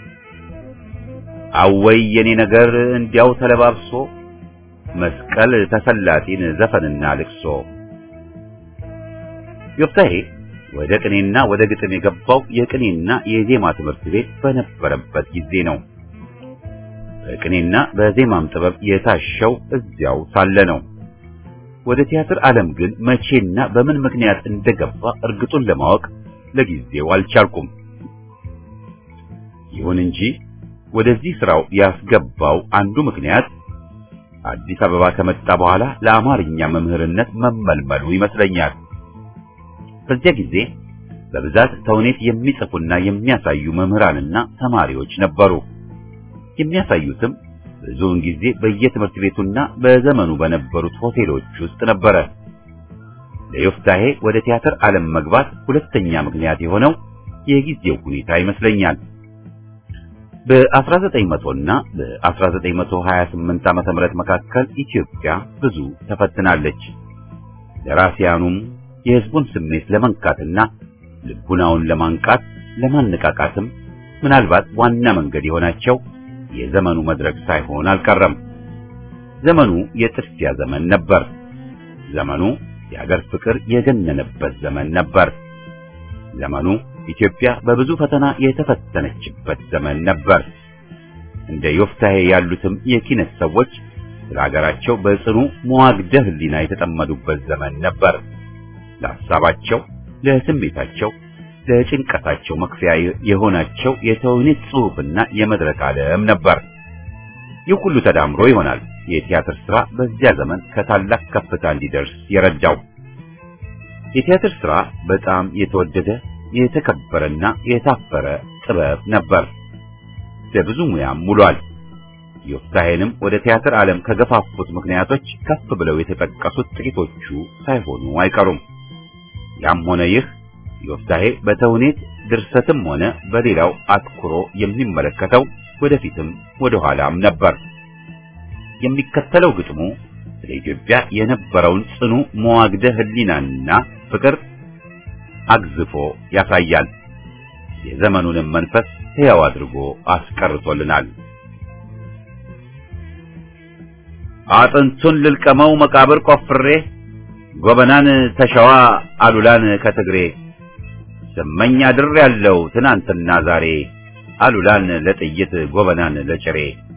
አወይ የኔ ነገር እንዲያው ተለባብሶ መስቀል ተሰላጢን ዘፈንና ልቅሶ። ዮፍታሔ ወደ ቅኔና ወደ ግጥም የገባው የቅኔና የዜማ ትምህርት ቤት በነበረበት ጊዜ ነው። በቅኔና በዜማም ጥበብ የታሸው እዚያው ሳለ ነው። ወደ ቲያትር ዓለም ግን መቼና በምን ምክንያት እንደገባ እርግጡን ለማወቅ ለጊዜው አልቻልኩም። ይሁን እንጂ ወደዚህ ስራው ያስገባው አንዱ ምክንያት አዲስ አበባ ከመጣ በኋላ ለአማርኛ መምህርነት መመልመሉ ይመስለኛል። በዚያ ጊዜ በብዛት ተውኔት የሚጽፉና የሚያሳዩ መምህራንና ተማሪዎች ነበሩ። የሚያሳዩትም ብዙውን ጊዜ በየትምህርት ቤቱና በዘመኑ በነበሩት ሆቴሎች ውስጥ ነበረ። ለዮፍታሔ ወደ ቲያትር ዓለም መግባት ሁለተኛ ምክንያት የሆነው የጊዜው ሁኔታ ይመስለኛል። በአስራ ዘጠኝ መቶ እና በአስራ ዘጠኝ መቶ ሀያ ስምንት ዓመተ ምህረት መካከል ኢትዮጵያ ብዙ ተፈትናለች። ደራሲያኑም የሕዝቡን ስሜት ለመንካትና ልቡናውን ለማንቃት ለማነቃቃትም ምናልባት ዋና መንገድ የሆናቸው የዘመኑ መድረክ ሳይሆን አልቀረም። ዘመኑ የጥድፊያ ዘመን ነበር። ዘመኑ የሀገር ፍቅር የገነነበት ዘመን ነበር። ዘመኑ ኢትዮጵያ በብዙ ፈተና የተፈተነችበት ዘመን ነበር። እንደ ዮፍታሔ ያሉትም የኪነት ሰዎች ስለ ሀገራቸው በጽኑ መዋግደ ሕሊና የተጠመዱበት ዘመን ነበር። ለሐሳባቸው፣ ለስሜታቸው፣ ለጭንቀታቸው መክፈያ የሆናቸው የተውኔት ጽሑፍና የመድረክ ዓለም ነበር። ይህ ሁሉ ተዳምሮ ይሆናል የቲያትር ሥራ በዚያ ዘመን ከታላቅ ከፍታ እንዲደርስ የረዳው። የቲያትር ሥራ በጣም የተወደደ የተከበረና የታፈረ ጥበብ ነበር። ለብዙ ሙያም ውሏል። ዮፍታሔንም ወደ ቲያትር ዓለም ከገፋፉት ምክንያቶች ከፍ ብለው የተጠቀሱት ጥቂቶቹ ሳይሆኑ አይቀሩም። ያም ሆነ ይህ ዮፍታሔ በተውኔት ድርሰትም ሆነ በሌላው አትኩሮ የሚመለከተው ወደፊትም ወደ ኋላም ነበር። የሚከተለው ግጥሙ ስለ ኢትዮጵያ የነበረውን ጽኑ መዋግደ ሕሊናና ፍቅር አግዝፎ ያሳያል። የዘመኑንም መንፈስ ሕያው አድርጎ አስቀርቶልናል። አጥንቱን ልልቀመው መቃብር ቆፍሬ ጎበናን ተሸዋ አሉላን ከትግሬ ስመኝ አድር ያለው ትናንትና ዛሬ አሉላን ለጥይት ጎበናን ለጭሬ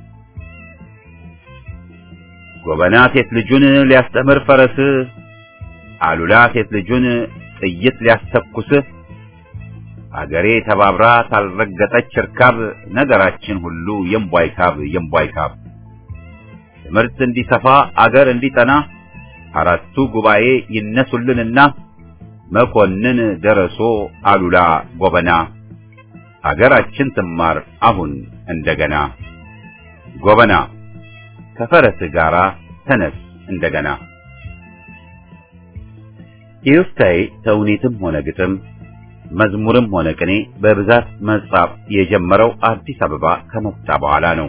ጎበና ሴት ልጁን ሊያስተምር ፈረስ አሉላ ሴት ልጁን ጥይት ሊያስተኩስ አገሬ ተባብራ ታልረገጠች ርካብ ነገራችን ሁሉ የምቧይካብ የምቧይካብ ትምህርት እንዲሰፋ አገር እንዲጠና አራቱ ጉባኤ ይነሱልንና መኮንን ደረሶ አሉላ ጎበና አገራችን ትማር አሁን እንደገና ጎበና ከፈረስ ጋራ ተነስ እንደገና። የዮፍታሔ ተውኔትም ሆነ ግጥም መዝሙርም ሆነ ቅኔ በብዛት መጻፍ የጀመረው አዲስ አበባ ከመጣ በኋላ ነው።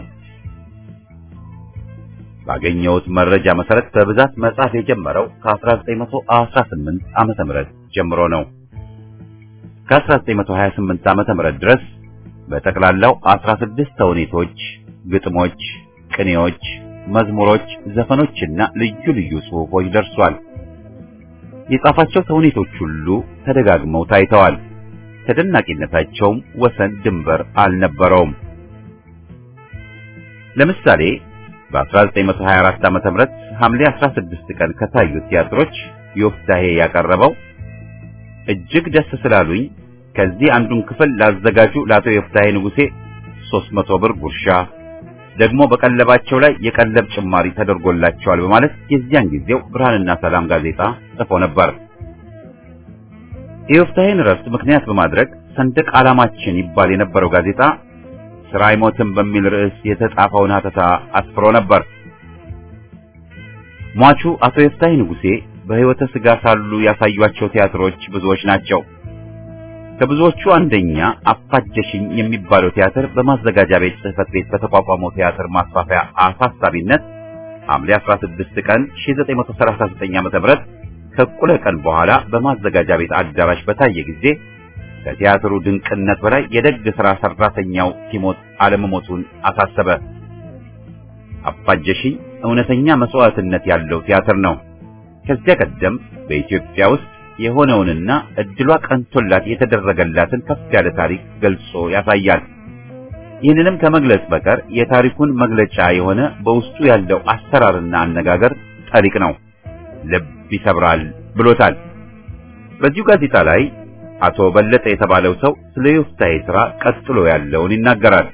ባገኘሁት መረጃ መሰረት በብዛት መጻፍ የጀመረው ከ1918 ዓመተ ምህረት ጀምሮ ነው። ከ1928 ዓመተ ምህረት ድረስ በጠቅላላው አስራ ስድስት ተውኔቶች፣ ግጥሞች፣ ቅኔዎች፣ መዝሙሮች፣ ዘፈኖችና ልዩ ልዩ ጽሑፎች ደርሷል። የጻፋቸው ተውኔቶች ሁሉ ተደጋግመው ታይተዋል። ተደናቂነታቸውም ወሰን ድንበር አልነበረውም። ለምሳሌ በ1924 ዓመተ ምህረት ሐምሌ አስራ ስድስት ቀን ከታዩት ቲያትሮች ዮፍታሔ ያቀረበው እጅግ ደስ ስላሉኝ ከዚህ አንዱን ክፍል ላዘጋጁ ለአቶ ዮፍታሔ ንጉሴ ሦስት መቶ ብር ጉርሻ ደግሞ በቀለባቸው ላይ የቀለብ ጭማሪ ተደርጎላቸዋል በማለት የዚያን ጊዜው ብርሃንና ሰላም ጋዜጣ ጽፎ ነበር። የዮፍታሔን ረፍት ምክንያት በማድረግ ሰንደቅ ዓላማችን ይባል የነበረው ጋዜጣ ስራ አይሞትም በሚል ርዕስ የተጻፈውን ሐተታ አስፍሮ ነበር። ሟቹ አቶ ዮፍታሔ ንጉሴ በሕይወተ ሥጋ ሳሉ ያሳዩአቸው ቲያትሮች ብዙዎች ናቸው። ከብዙዎቹ አንደኛ አፋጀሽኝ የሚባለው ቲያትር በማዘጋጃ ቤት ጽሕፈት ቤት በተቋቋመው ቲያትር ማስፋፊያ አሳሳቢነት ሐምሌ አስራ ስድስት ቀን ሺህ ዘጠኝ መቶ ሰላሳ ዘጠኝ ዓመተ ምህረት ከእኩለ ቀን በኋላ በማዘጋጃ ቤት አዳራሽ በታየ ጊዜ ከቲያትሩ ድንቅነት በላይ የደግ ሥራ ሰራተኛው ሲሞት አለመሞቱን አሳሰበ። አፋጀሽኝ እውነተኛ መስዋዕትነት ያለው ቲያትር ነው። ከዚያ ቀደም በኢትዮጵያ ውስጥ የሆነውንና እድሏ ቀንቶላት የተደረገላትን ከፍ ያለ ታሪክ ገልጾ ያሳያል። ይህንንም ከመግለጽ በቀር የታሪኩን መግለጫ የሆነ በውስጡ ያለው አሰራርና አነጋገር ጠሪቅ ነው፣ ልብ ይሰብራል ብሎታል። በዚሁ ጋዜጣ ላይ አቶ በለጠ የተባለው ሰው ስለ ዮፍታሔ ሥራ ቀጥሎ ያለውን ይናገራል።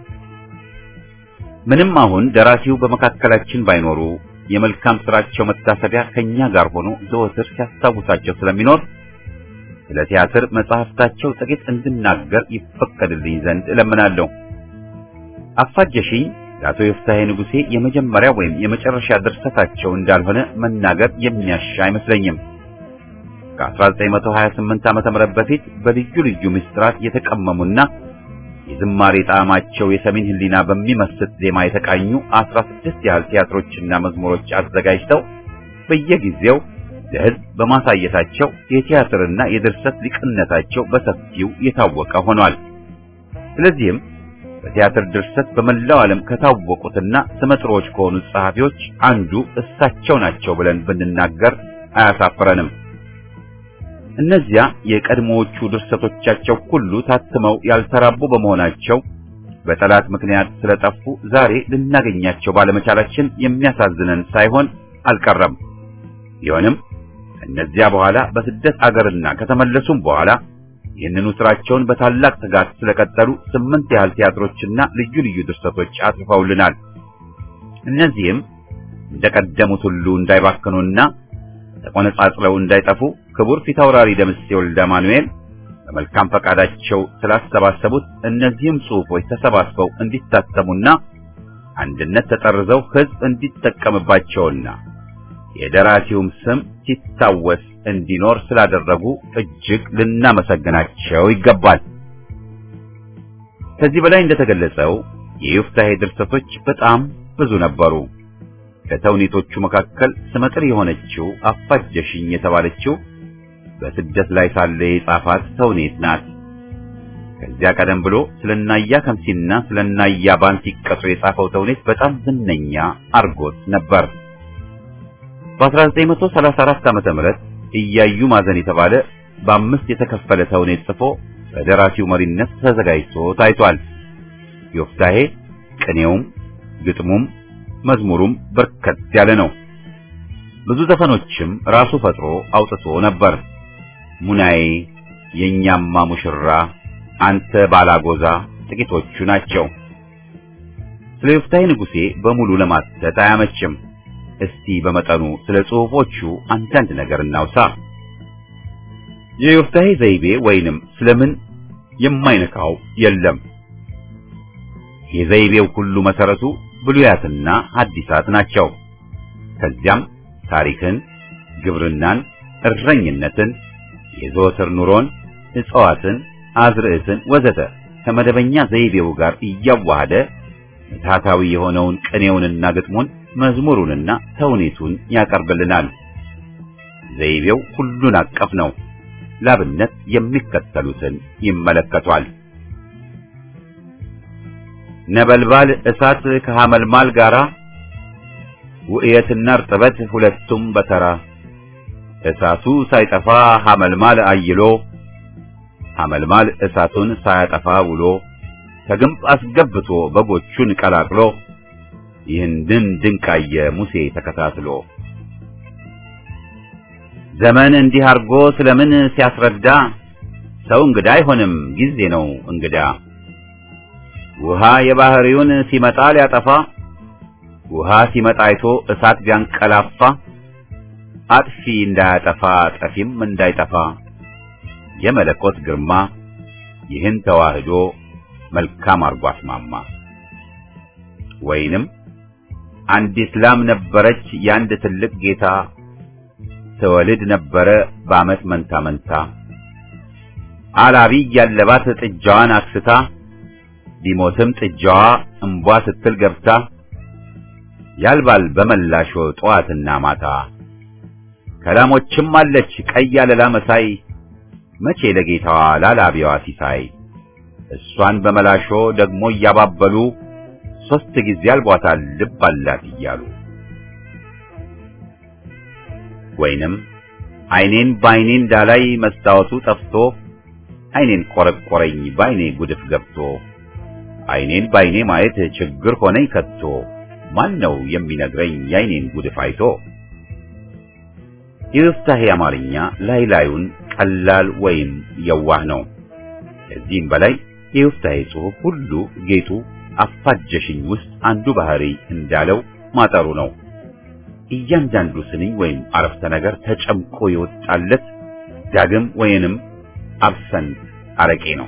ምንም አሁን ደራሲው በመካከላችን ባይኖሩ የመልካም ሥራቸው መታሰቢያ ከኛ ጋር ሆኖ ዘወትር ሲያስታውሳቸው ስለሚኖር ስለ ቲያትር መጽሐፍታቸው ጥቂት እንድናገር ይፈቀድልኝ ዘንድ እለምናለሁ። አፋጀሽኝ ለአቶ ዮፍታሔ ንጉሴ የመጀመሪያ ወይም የመጨረሻ ድርሰታቸው እንዳልሆነ መናገር የሚያሻ አይመስለኝም። ከአስራ ዘጠኝ መቶ ሀያ ስምንት ዓመተ ምህረት በፊት በልዩ ልዩ ምስጢራት የተቀመሙና የዝማሬ ጣዕማቸው የሰሜን ሕሊና በሚመስል ዜማ የተቃኙ አስራ ስድስት ያህል ቲያትሮችና መዝሙሮች አዘጋጅተው በየጊዜው ለሕዝብ በማሳየታቸው የቲያትርና የድርሰት ሊቅነታቸው በሰፊው የታወቀ ሆኗል። ስለዚህም በቲያትር ድርሰት በመላው ዓለም ከታወቁትና ስመጥሮች ከሆኑ ጸሐፊዎች አንዱ እሳቸው ናቸው ብለን ብንናገር አያሳፍረንም። እነዚያ የቀድሞዎቹ ድርሰቶቻቸው ሁሉ ታትመው ያልተራቡ በመሆናቸው በጠላት ምክንያት ስለጠፉ ዛሬ ልናገኛቸው ባለመቻላችን የሚያሳዝነን ሳይሆን አልቀረም። ቢሆንም እነዚያ በኋላ በስደት አገርና ከተመለሱም በኋላ ይህንኑ ስራቸውን በታላቅ ትጋት ስለቀጠሉ ስምንት ያህል ቲያትሮችና ልዩ ልዩ ድርሰቶች አጽፈውልናል። እነዚህም እንደቀደሙት ሁሉ እንዳይባክኑና ተቆነጻጽለው እንዳይጠፉ ክቡር ፊታውራሪ ደምሴ ወልደ ማኑኤል በመልካም ፈቃዳቸው ስላሰባሰቡት እነዚህም ጽሑፎች ተሰባስበው እንዲታተሙና አንድነት ተጠርዘው ሕዝብ እንዲጠቀምባቸውና የደራሲውም ስም ሲታወስ እንዲኖር ስላደረጉ እጅግ ልናመሰግናቸው ይገባል። ከዚህ በላይ እንደተገለጸው የዮፍታሔ ድርሰቶች በጣም ብዙ ነበሩ። ከተውኔቶቹ መካከል ስመጥር የሆነችው አፋጀሽኝ የተባለችው በስደት ላይ ሳለ የጻፋት ተውኔት ናት። ከዚያ ቀደም ብሎ ስለናያ ከምሲና ስለናያ ባንቲ ቀጥሮ የጻፈው ተውኔት በጣም ዝነኛ አርጎት ነበር። በ1934 ዓመተ ምህረት እያዩ ማዘን የተባለ በአምስት የተከፈለ ተውኔት ጽፎ በደራሲው መሪነት ተዘጋጅቶ ታይቷል። ዮፍታሔ ቅኔውም ግጥሙም መዝሙሩም በርከት ያለ ነው። ብዙ ዘፈኖችም ራሱ ፈጥሮ አውጥቶ ነበር። ሙናዬ፣ የኛማ ሙሽራ፣ አንተ ባላጎዛ ጥቂቶቹ ናቸው። ስለ ዮፍታሔ ንጉሴ በሙሉ ለማተት አያመችም። እስቲ በመጠኑ ስለ ጽሑፎቹ አንዳንድ ነገር እናውሳ። የዮፍታሔ ዘይቤ ወይንም ስለምን የማይነካው የለም። የዘይቤው ሁሉ መሰረቱ ብሉያትና ሐዲሳት ናቸው። ከዚያም ታሪክን፣ ግብርናን፣ እረኝነትን፣ የዘወትር ኑሮን፣ እጽዋትን፣ አዝርዕትን ወዘተ ከመደበኛ ዘይቤው ጋር እያዋሃደ ምትሃታዊ የሆነውን ቅኔውንና ግጥሙን መዝሙሩንና ተውኔቱን ያቀርብልናል። ዘይቤው ሁሉን አቀፍ ነው። ላብነት የሚከተሉትን ይመለከቷል። ነበልባል እሳት ከሐመልማል ጋራ ውእየትና እርጥበት ሁለቱም በተራ እሳቱ ሳይጠፋ ሐመልማል አይሎ ሐመልማል እሳቱን ሳያጠፋ ውሎ ከግንብ አስገብቶ በጎቹን ቀላቅሎ ይህንን ድንቃየ ሙሴ ተከታትሎ ዘመን እንዲህ አርጎ ስለምን ሲያስረዳ ሰው እንግዳ አይሆንም ጊዜ ነው እንግዳ ውሃ የባህሪውን ሲመጣ ሊያጠፋ ውሃ ሲመጣ አይቶ እሳት ቢያንቀላፋ አጥፊ እንዳያጠፋ ጠፊም እንዳይጠፋ የመለኮት ግርማ ይህን ተዋህዶ መልካም አርጎ አስማማ። ወይንም አንዲት ላም ነበረች የአንድ ትልቅ ጌታ ተወልድ ነበረ በዓመት መንታ መንታ አላቢ ያለባት ጥጃዋን አክስታ ቢሞትም ጥጃዋ እንቧ ስትል ገብታ ያልባል በመላሾ ጧትና ማታ ከላሞችም አለች ቀይ አለላ መሳይ መቼ ለጌታዋ ላላቢዋ ሲሳይ እሷን በመላሾ ደግሞ እያባበሉ ሶስት ጊዜ አልቧታል ልብ አላት እያሉ ወይንም አይኔን ባይኔ እንዳላይ መስታወቱ ጠፍቶ አይኔን ቆረቆረኝ ባይኔ ጉድፍ ገብቶ አይኔን ባይኔ ማየት ችግር ሆነኝ ከቶ ማን ነው የሚነግረኝ የአይኔን ጉድፍ አይቶ። የዮፍታሔ አማርኛ ላይ ላዩን ቀላል ወይም የዋህ ነው። ከዚህም በላይ የዮፍታሔ ጽሑፍ ሁሉ ጌጡ አፋጀሽኝ ውስጥ አንዱ ባህሪ እንዳለው ማጠሩ ነው። እያንዳንዱ ስንኝ ወይም አረፍተ ነገር ተጨምቆ የወጣለት ዳግም ወይንም አብሰንት አረቄ ነው።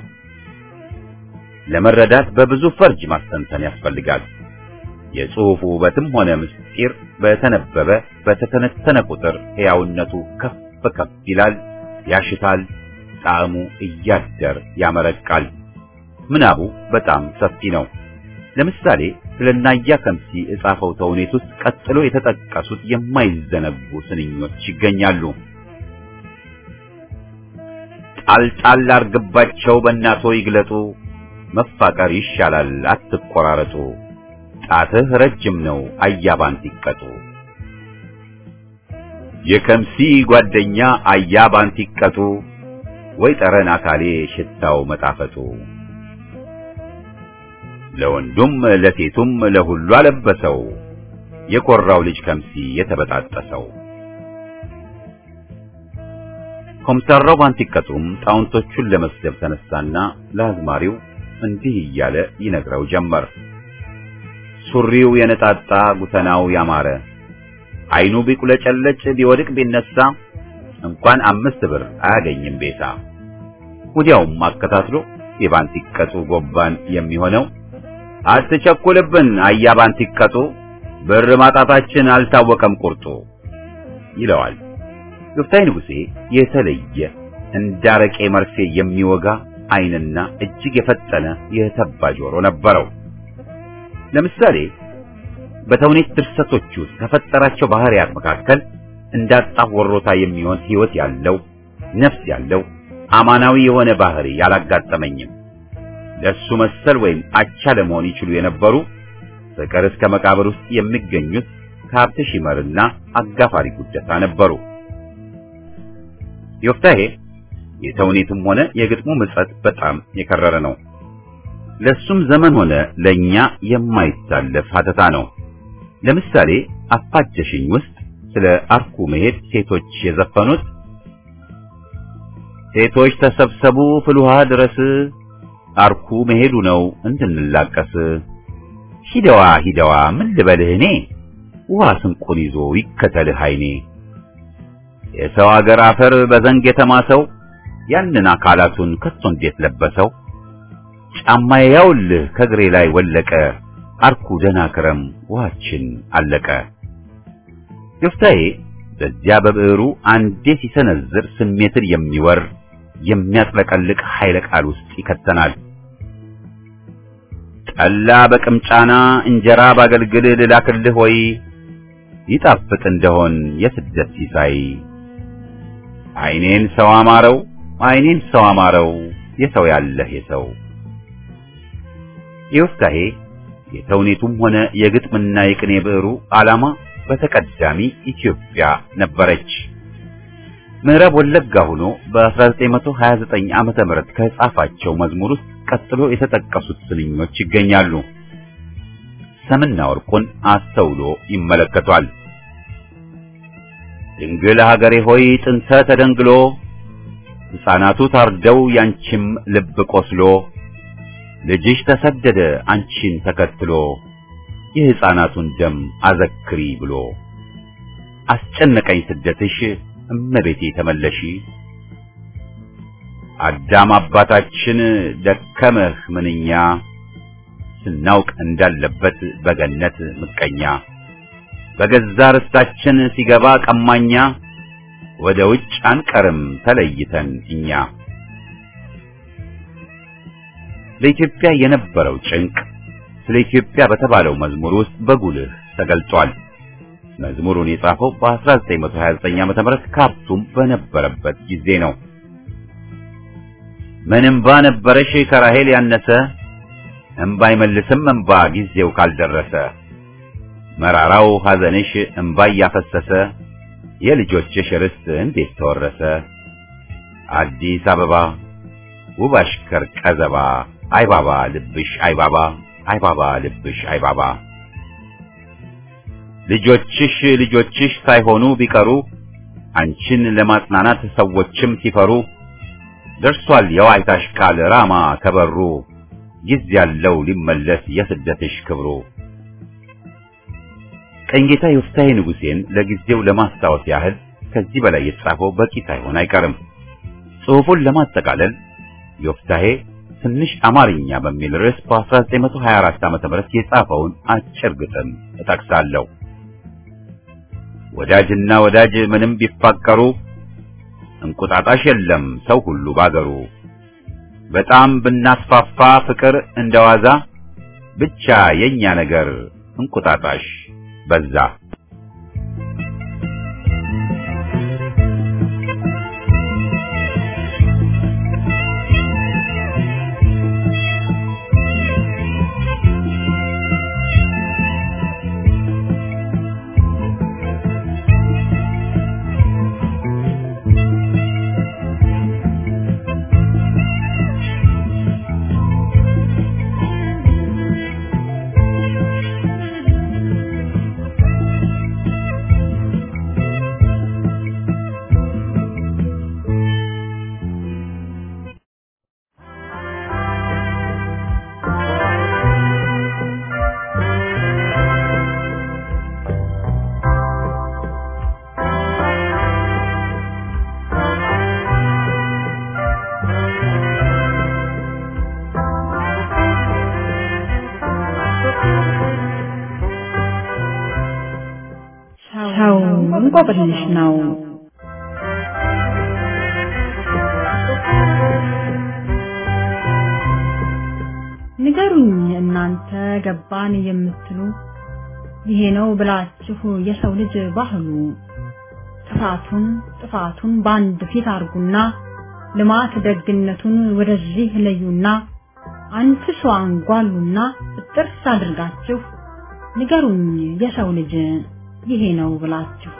ለመረዳት በብዙ ፈርጅ ማስተንተን ያስፈልጋል። የጽሑፉ ውበትም ሆነ ምስጢር በተነበበ በተተነተነ ቁጥር ሕያውነቱ ከፍ ከፍ ይላል፣ ያሽታል፣ ጣዕሙ እያደር ያመረቃል። ምናቡ በጣም ሰፊ ነው። ለምሳሌ ስለናያ ከምሲ የጻፈው ተውኔት ውስጥ ቀጥሎ የተጠቀሱት የማይዘነጉ ስንኞች ይገኛሉ። ጣልጣል አርግባቸው በእናቶ ይግለጡ መፋቀር ይሻላል አትቆራረጡ ጣትህ ረጅም ነው አያባን ሲቀጡ የከምሲ ጓደኛ አያባን ሲቀጡ ወይ ጠረን አካሌ ሽታው መጣፈጡ ለወንዱም ለሴቱም ለሁሉ አለበሰው የኮራው ልጅ ከምሲ የተበጣጠሰው። ኮምሳራው ባንቲቀጡም ጣውንቶቹን ለመስደብ ተነሳና ለአዝማሪው እንዲህ እያለ ይነግረው ጀመር። ሱሪው የነጣጣ ጉተናው ያማረ አይኑ ቢቁለጨለጭ ቢወድቅ ቢነሳ እንኳን አምስት ብር አያገኝም ቤታ። ወዲያውም አከታትሎ የባንቲቀጡ ጎባን የሚሆነው አትቸኩልብን አያ ባንቲቀጡ ብር ማጣታችን አልታወቀም ቁርጡ ይለዋል። ዮፍታሔ ንጉሴ የተለየ እንዳረቄ መርፌ የሚወጋ አይንና እጅግ የፈጠነ የተባ ጆሮ ነበረው። ለምሳሌ በተውኔት ድርሰቶች ውስጥ ከፈጠራቸው ባህሪያት መካከል እንዳጣፍ ወሮታ የሚሆን ሕይወት ያለው ነፍስ ያለው አማናዊ የሆነ ባህሪ ያላጋጠመኝም ለሱ መሰል ወይም አቻ ለመሆን ይችሉ የነበሩ ፍቅር እስከ መቃብር ውስጥ የሚገኙት ከሀብት ሺመርና አጋፋሪ ጉደታ ነበሩ። ዮፍታሔ የተውኔቱም ሆነ የግጥሙ ምጸት በጣም የከረረ ነው። ለሱም ዘመን ሆነ ለኛ የማይታለፍ ሀተታ ነው። ለምሳሌ አፋጀሽኝ ውስጥ ስለ አርኩ መሄድ ሴቶች የዘፈኑት ሴቶች ተሰብሰቡ ፍልውሃ ድረስ አርኩ መሄዱ ነው እንድንላቀስ ሂደዋ ሂደዋ ምን ልበልህ እኔ ውሃ ስንቁን ይዞ ይከተልህ አይኔ የሰው አገር አፈር በዘንግ የተማሰው ያንን አካላቱን ከቶ እንዴት ለበሰው ጫማዬ ያውልህ ከግሬ ላይ ወለቀ አርኩ ደና ክረም ውሃችን አለቀ። ዮፍታሔ በዚያ በብዕሩ አንዴ ሲሰነዝር ስሜትን የሚወር የሚያጥለቀልቅ ኃይለ ቃል ውስጥ ይከተናል። ጠላ በቅምጫና እንጀራ ባገልግል ልላክልህ ወይ ይጣፍጥ እንደሆን የስደት ሲሳይ አይኔን ሰው አማረው አይኔን ሰው አማረው የሰው ያለህ የሰው። ዮፍታሔ የተውኔቱም ሆነ የግጥምና የቅኔ ብዕሩ ዓላማ በተቀዳሚ ኢትዮጵያ ነበረች። ምዕራብ ወለጋ ሆኖ በ1929 ዓመተ ምህረት ከጻፋቸው መዝሙር ውስጥ ቀጥሎ የተጠቀሱት ስንኞች ይገኛሉ። ሰምና ወርቁን አስተውሎ ይመለከቷል። ድንግል ሀገሬ ሆይ ጥንተ ተደንግሎ ሕፃናቱ ታርደው ያንቺም ልብ ቆስሎ ልጅሽ ተሰደደ አንቺን ተከትሎ የሕፃናቱን ደም አዘክሪ ብሎ አስጨነቀኝ ስደትሽ እመቤቴ ተመለሺ አዳም አባታችን ደከመህ ምንኛ ስናውቅ እንዳለበት በገነት ምቀኛ በገዛ ርስታችን ሲገባ ቀማኛ ወደ ውጭ አንቀርም ተለይተን እኛ። ለኢትዮጵያ የነበረው ጭንቅ ስለ ኢትዮጵያ በተባለው መዝሙር ውስጥ በጉልህ ተገልጿል። መዝሙሩን የጻፈው በ1929 ዓመተ ምህረት ካርቱም በነበረበት ጊዜ ነው። ምን እንባ ነበረሽ ከራሄል ያነሰ እንባ አይመልስም እንባ ጊዜው ካልደረሰ መራራው ሐዘንሽ እንባ ያፈሰሰ የልጆችሽ ርስት እንዴት ተወረሰ አዲስ አበባ ውብ አሽከር ቀዘባ አይባባ ልብሽ አይባባ አይባባ ልብሽ አይባባ ልጆችሽ ልጆችሽ ሳይሆኑ ቢቀሩ አንቺን ለማጽናናት ሰዎችም ሲፈሩ ደርሷል የዋይታሽ ቃል ራማ ከበሩ ጊዜ ያለው ሊመለስ የስደትሽ ክብሩ። ቀኝጌታ ዮፍታሔ ንጉሴን ለጊዜው ለማስታወስ ያህል ከዚህ በላይ የተጻፈው በቂ ሳይሆን አይቀርም። ጽሑፉን ለማጠቃለል ዮፍታሔ ትንሽ አማርኛ በሚል ርዕስ በ1924 ዓመተ ምህረት የጻፈውን አጭር ግጥም እጠቅሳለሁ። ወዳጅና ወዳጅ ምንም ቢፋቀሩ እንቁጣጣሽ የለም ሰው ሁሉ ባገሩ በጣም ብናስፋፋ ፍቅር እንደዋዛ ብቻ የኛ ነገር እንቁጣጣሽ በዛ። እንቆቅልሽ ነው። ንገሩኝ እናንተ ገባን የምትሉ ይሄ ነው ብላችሁ የሰው ልጅ ባህሉ ጥፋቱን ጥፋቱን ባንድ ፊት አርጉና ልማት ደግነቱን ወደዚህ ለዩና አንትሶ አንጓሉና ጥርስ አድርጋችሁ ንገሩኝ የሰው ልጅ ይሄ ነው ብላችሁ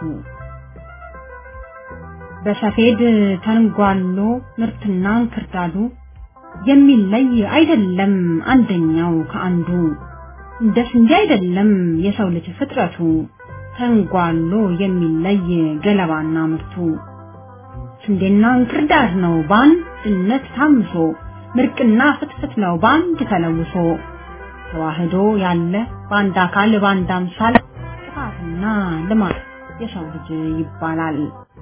በሰፌድ ተንጓሎ ምርትና እንክርዳዱ የሚለይ አይደለም አንደኛው ከአንዱ እንደ ስንዴ አይደለም የሰው ልጅ ፍጥረቱ ተንጓሎ የሚለይ ገለባና ምርቱ ስንዴና እንክርዳድ ነው በአንድነት ታምሶ ምርቅና ፍትፍት ነው ባንድ ተለውሶ ተዋህዶ ያለ ባንድ አካል ባንድ አምሳል ጥፋትና ልማት የሰው ልጅ ይባላል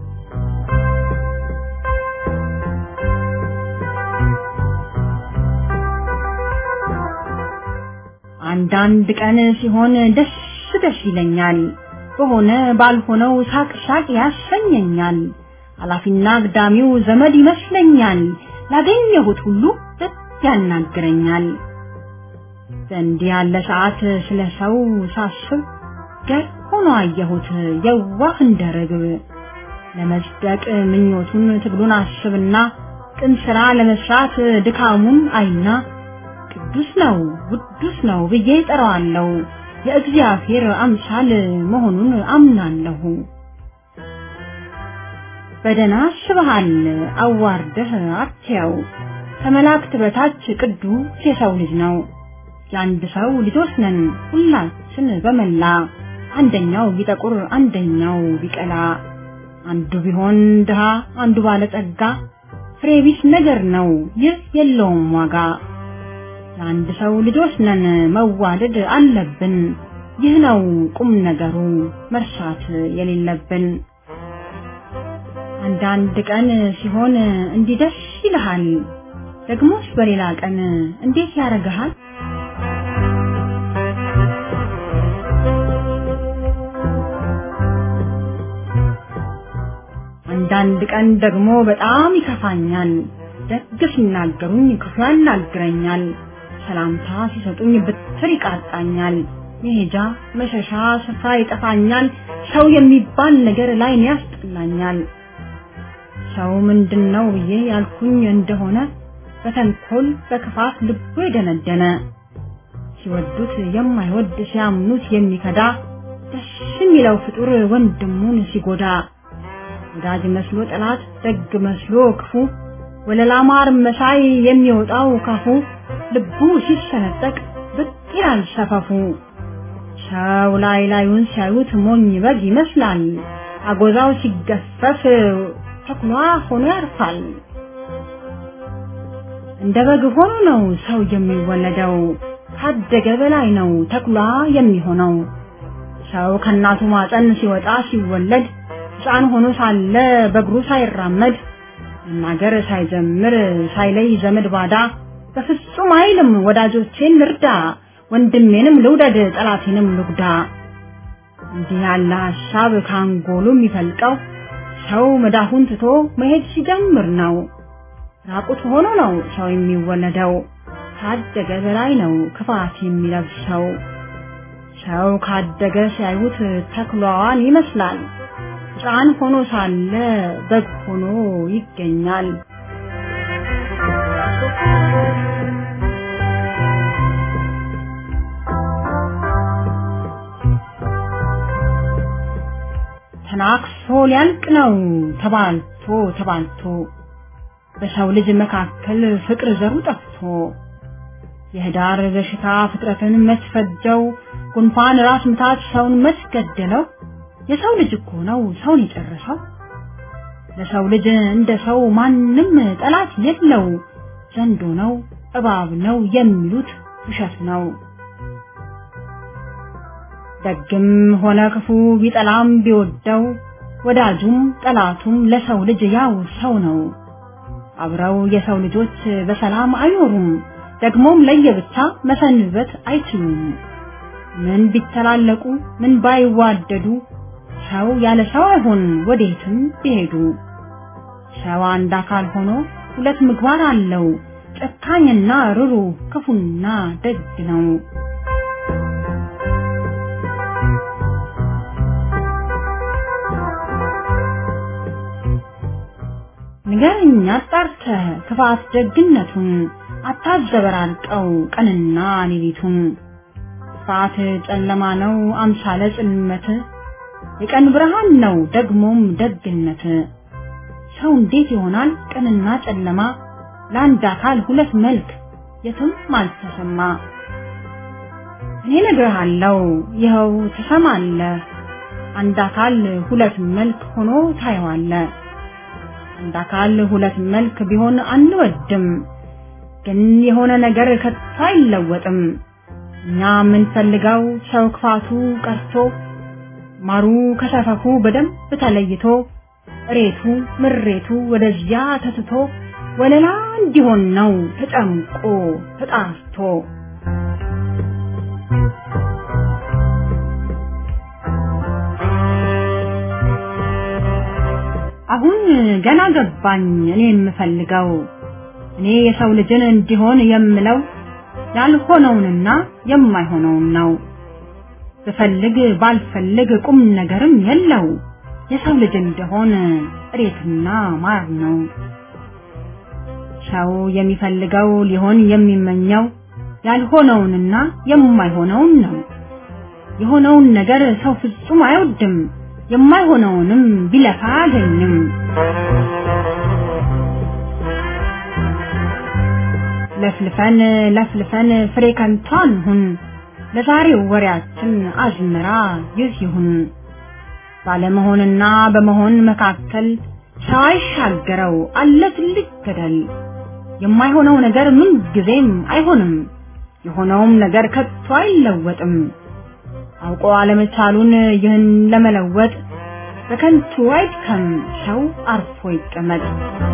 አንዳንድ ቀን ሲሆን ደስ ደስ ይለኛል በሆነ ባልሆነው ሳቅ ሳቅ ያሰኘኛል አላፊና አግዳሚው ዘመድ ይመስለኛል ላገኘሁት ሁሉ ደስ ያናግረኛል እንዲህ ያለ ሰዓት ስለሰው ሳስብ ገር ሆኖ አየሁት የዋህ እንደረግብ ለመስደቅ ምኞቱን ትግሉን አስብና ቅን ስራ ለመስራት ድካሙን አይና ቅዱስ ነው ውዱስ ነው ብዬ ጠራዋለሁ የእግዚአብሔር አምሳል መሆኑን አምናለሁ በደና አስበሃል አዋርደህ አትያው ከመላእክት በታች ቅዱስ የሰው ልጅ ነው የአንድ ሰው ልጆች ነን ሁላችን በመላ አንደኛው ቢጠቁር አንደኛው ቢቀላ አንዱ ቢሆን ድሃ አንዱ ባለጸጋ ፍሬ ቢስ ነገር ነው ይህ የለውም ዋጋ የአንድ ሰው ልጆች ነን መዋደድ አለብን ይህ ነው ቁም ነገሩ መርሳት የሌለብን አንዳንድ ቀን ሲሆን እንዲህ ደስ ይልሃል ደግሞስ በሌላ ቀን እንዴት ያረጋሃል አንዳንድ ቀን ደግሞ በጣም ይከፋኛል ደግ ሲናገሩኝ ክፉ ያናግረኛል ሰላምታ ሲሰጡኝ ብትር ይቃጣኛል መሄጃ መሸሻ ስፍራ ይጠፋኛል ሰው የሚባል ነገር ላይ ያስጠላኛል ሰው ምንድነው ብዬ ያልኩኝ እንደሆነ በተንኮል በክፋት ልቡ የደነደነ ሲወዱት የማይወድ ሲያምኑት የሚከዳ ደስ የሚለው ፍጡር ወንድሙን ሲጎዳ ወዳጅ መስሎ ጠላት ደግ መስሎ ክፉ ወለላ ማር መሳይ የሚወጣው ካፉ ልቡ ሲሰነጠቅ ብቅ ይላል ሰፈፉ ሰው ላይ ላዩን ሲያዩት ሞኝ በግ ይመስላል አጎዛው ሲገፈፍ ተኩላ ሆኖ ያርፋል እንደ በግ ሆኖ ነው ሰው የሚወለደው ካደገ በላይ ነው ተኩላ የሚሆነው ሰው ከእናቱ ማፀን ሲወጣ ሲወለድ ሕፃን ሆኖ ሳለ በእግሩ ሳይራመድ መናገር ሳይጀምር ሳይለይ ዘመድ ባዳ በፍጹም አይልም ወዳጆቼን ልርዳ ወንድሜንም ልውደድ ጠላቴንም ልጉዳ እንዲህ ያለ ሐሳብ ካንጎሉ የሚፈልቀው ሰው መዳፉን ትቶ መሄድ ሲጀምር ነው ራቁት ሆኖ ነው ሰው የሚወለደው ካደገ በላይ ነው ክፋት የሚለብሰው ሰው ካደገ ሲያዩት ተኩላዋን ይመስላል ሕፃን ሆኖ ሳለ በግ ሆኖ ይገኛል ተናክሶ ሊያልቅ ነው ተባልቶ ተባልቶ በሰው ልጅ መካከል ፍቅር ዘሩ ጠፍቶ የህዳር በሽታ ፍጥረትን መስፈጀው ጉንፋን ራስ ምታት ሰውን መስገደለው የሰው ልጅ እኮ ነው ሰውን የጨረሰው ለሰው ልጅ እንደ ሰው ማንንም ጠላት የለው ዘንዶ ነው እባብ ነው የሚሉት ውሸት ነው ደግም ሆነ ክፉ ቢጠላም ቢወደው ወዳጁም ጠላቱም ለሰው ልጅ ያው ሰው ነው አብረው የሰው ልጆች በሰላም አይኖሩም ደግሞም ለየብቻ መሰንበት አይችሉም ምን ቢተላለቁ ምን ባይዋደዱ ሰው ያለ ሰው አይሆን ወዴትም ቢሄዱ ሰው አንድ አካል ሆኖ ሁለት ምግባር አለው ጨካኝና ሩሩ ክፉና ደግ ነው ንገረኛ አጣርተህ ክፋት ደግነቱን አታዘበራርቀው ቀንና ሌሊቱን ክፋት ጨለማ ነው አምሳለ ጽልመት የቀን ብርሃን ነው ደግሞም ደግነት ሰው እንዴት ይሆናል ቀንና ጨለማ ለአንድ አካል ሁለት መልክ የትም ማልተሰማ እኔ ነግርሃለሁ ይኸው ትሰማለህ አንድ አካል ሁለት መልክ ሆኖ ታየዋለህ አንድ አካል ሁለት መልክ ቢሆን አንወድም ግን የሆነ ነገር ከቶ አይለወጥም እኛ ምን ፈልገው ሰው ክፋቱ ቀርቶ ማሩ ከሰፈፉ በደንብ ተለይቶ ሬቱ ምሬቱ ወደዚያ ተትቶ ወለላ እንዲሆን ነው ተጨምቆ ተጣርቶ አሁን ገና ገባኝ እኔ የምፈልገው እኔ የሰው ልጅን እንዲሆን የምለው ያልሆነውንና የማይሆነውን ነው በፈልግ ባልፈልግ ቁም ነገርም የለው የሰው ልጅ እንደሆነ እሬትና ማር ነው ሰው የሚፈልገው ሊሆን የሚመኘው ያልሆነውንና የማይሆነውን ነው የሆነውን ነገር ሰው ፍጹም አይወድም የማይሆነውንም ቢለፋ አያገኝም ለፍልፈን ለፍልፈን ፍሬ ከንቷን ሁን ለዛሬው ወሬያችን አዝመራ ይህ ይሁን ባለመሆንና በመሆን መካከል ሳይሻገረው አለ ትልቅ ገደል የማይሆነው ነገር ምን ጊዜም አይሆንም የሆነውም ነገር ከቶ አይለወጥም አውቆ አለመቻሉን ይህን ለመለወጥ በከንቱ አይድከም ሰው አርፎ ይቀመጥ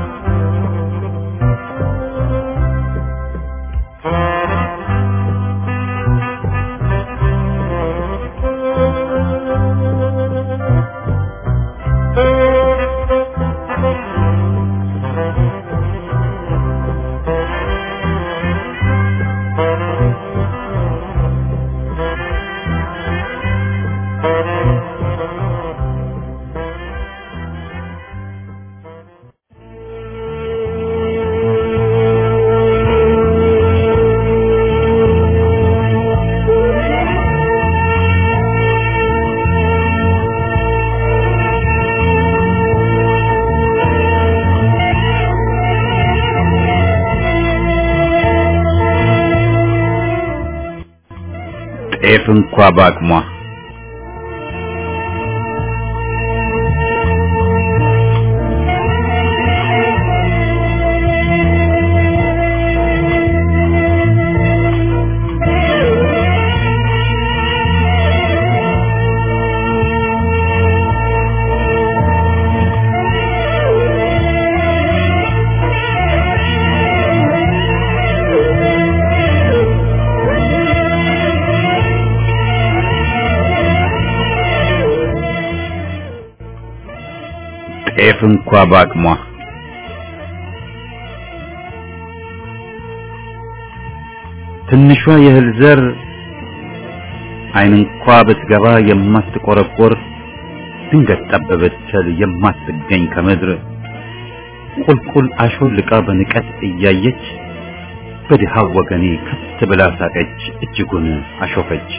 ጤፍ እንኳ ባቅሟ ጤፍ እንኳ ባቅሟ ትንሿ የእህል ዘር አይን እንኳ ብትገባ የማትቆረቆር ድንገት ጠብ ብትል የማትገኝ ከምድር ቁልቁል አሾልቃ በንቀት እያየች በድሃው ወገኔ ከት ብላ ሳቀች እጅጉን አሾፈች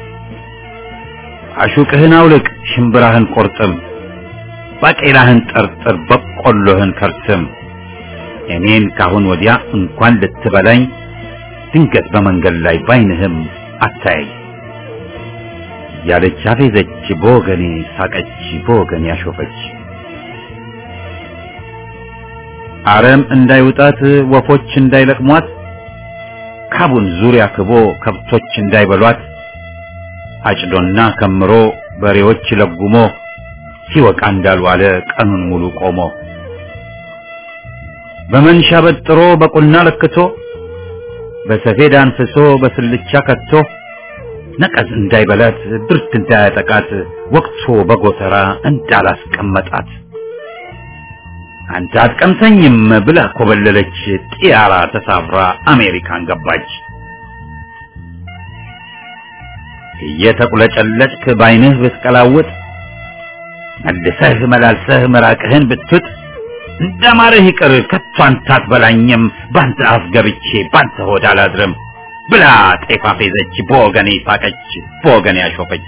አሹቅህን አውልቅ ሽምብራህን ቆርጥም ባቄላህን ጠርጥር በቆሎህን ከርስም እኔን ካሁን ወዲያ እንኳን ልትበላኝ ድንገት በመንገድ ላይ ባይንህም አታይ ያለች አፌዘች በወገኔ ሳቀች በወገኔ ያሾፈች አረም እንዳይውጣት ወፎች እንዳይለቅሟት ካቡን ዙሪያ ክቦ ከብቶች እንዳይበሏት አጭዶና ከምሮ በሬዎች ለጉሞ ሲወቃ እንዳልዋለ ቀኑን ሙሉ ቆሞ በመንሻ በጥሮ በቁና ለክቶ በሰፌድ አንፍሶ በስልቻ ከቶ ነቀዝ እንዳይበላት ብርድ እንዳያጠቃት ወቅቶ በጎተራ እንዳላስቀመጣት አንተ አትቀምሰኝም ብላ ኮበለለች ጢያራ ተሳፍራ አሜሪካን ገባች እየተቁለጨለጭክ ባይንህ ብትቀላውጥ መልሰህ መላልሰህ መራቅህን ብትት እንደማርህ ይቅር ከቶ አንተ አትበላኝም ባንተ አፍ ገብቼ ባንተ ሆድ አላድርም ብላ ጤፍ አፌዘች በወገኔ ሳቀች በወገኔ አሾፈች።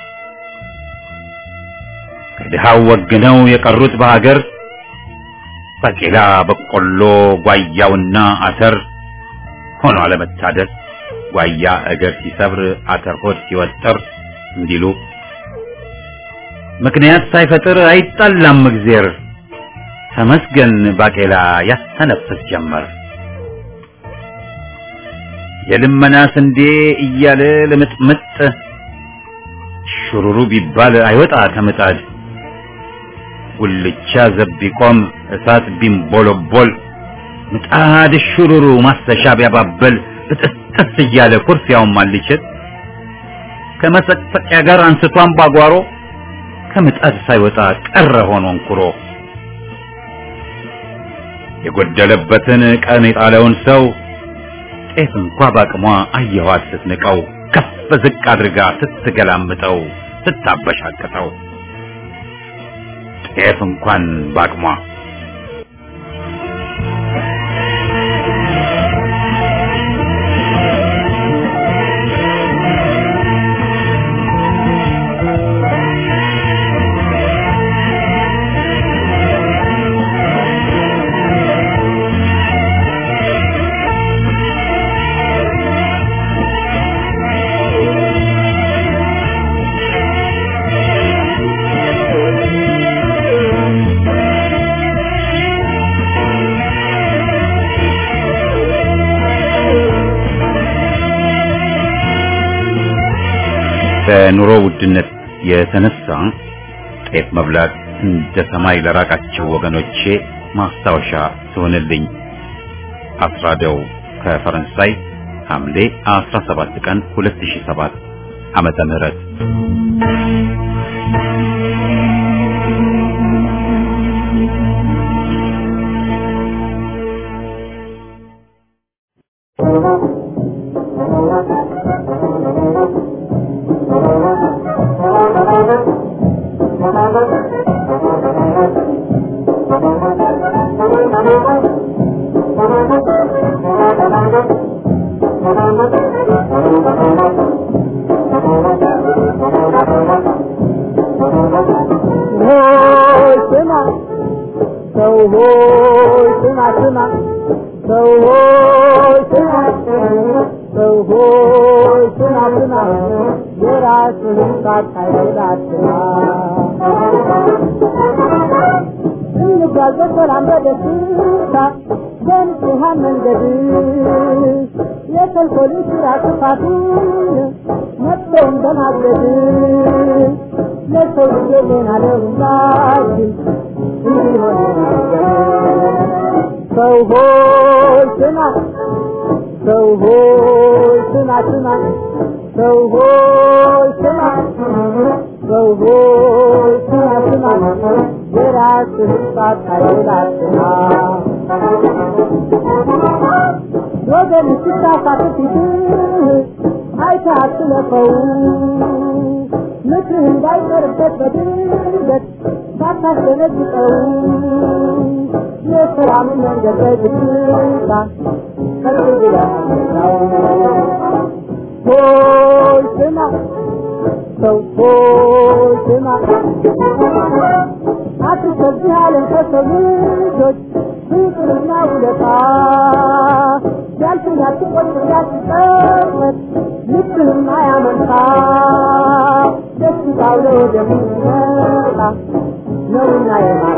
ከድሃው ወግነው የቀሩት በሀገር ባቄላ በቆሎ ጓያውና አተር ሆኖ አለመታደር ጓያ እግር ሲሰብር አተር ሆድ ሲወጥር እንዲሉ ምክንያት ሳይፈጥር አይጣላም እግዜር ተመስገን ባቄላ ያስተነፍስ ጀመር። የልመና ስንዴ እያለ ለምጥምጥ ሽሩሩ ቢባል አይወጣ ከምጣድ ጉልቻ ዘብ ቢቆም እሳት ቢንቦለቦል ምጣድ ሽሩሩ ማስተሻ ቢያባበል ብጥስጥስ እያለ ኩርፊያውን ማልችል ከመሰቅሰቂያ ጋር አንስቷን ባጓሮ ከምጣድ ሳይወጣ ቀረ ሆኖ እንኩሮ። የጎደለበትን ቀን የጣለውን ሰው ጤፍ እንኳ ባቅሟ አየኋት ስትንቀው ከፍ ዝቅ አድርጋ ስትገላምጠው ስታበሻቅጠው ጤፍ እንኳን ባቅሟ በኑሮ ውድነት የተነሳ ጤፍ መብላት እንደ ሰማይ ለራቃቸው ወገኖቼ ማስታወሻ ትሆንልኝ። አስራደው ከፈረንሳይ ሐምሌ አስራ ሰባት ቀን ሁለት ሺህ ሰባት ዓመተ ምህረት። No,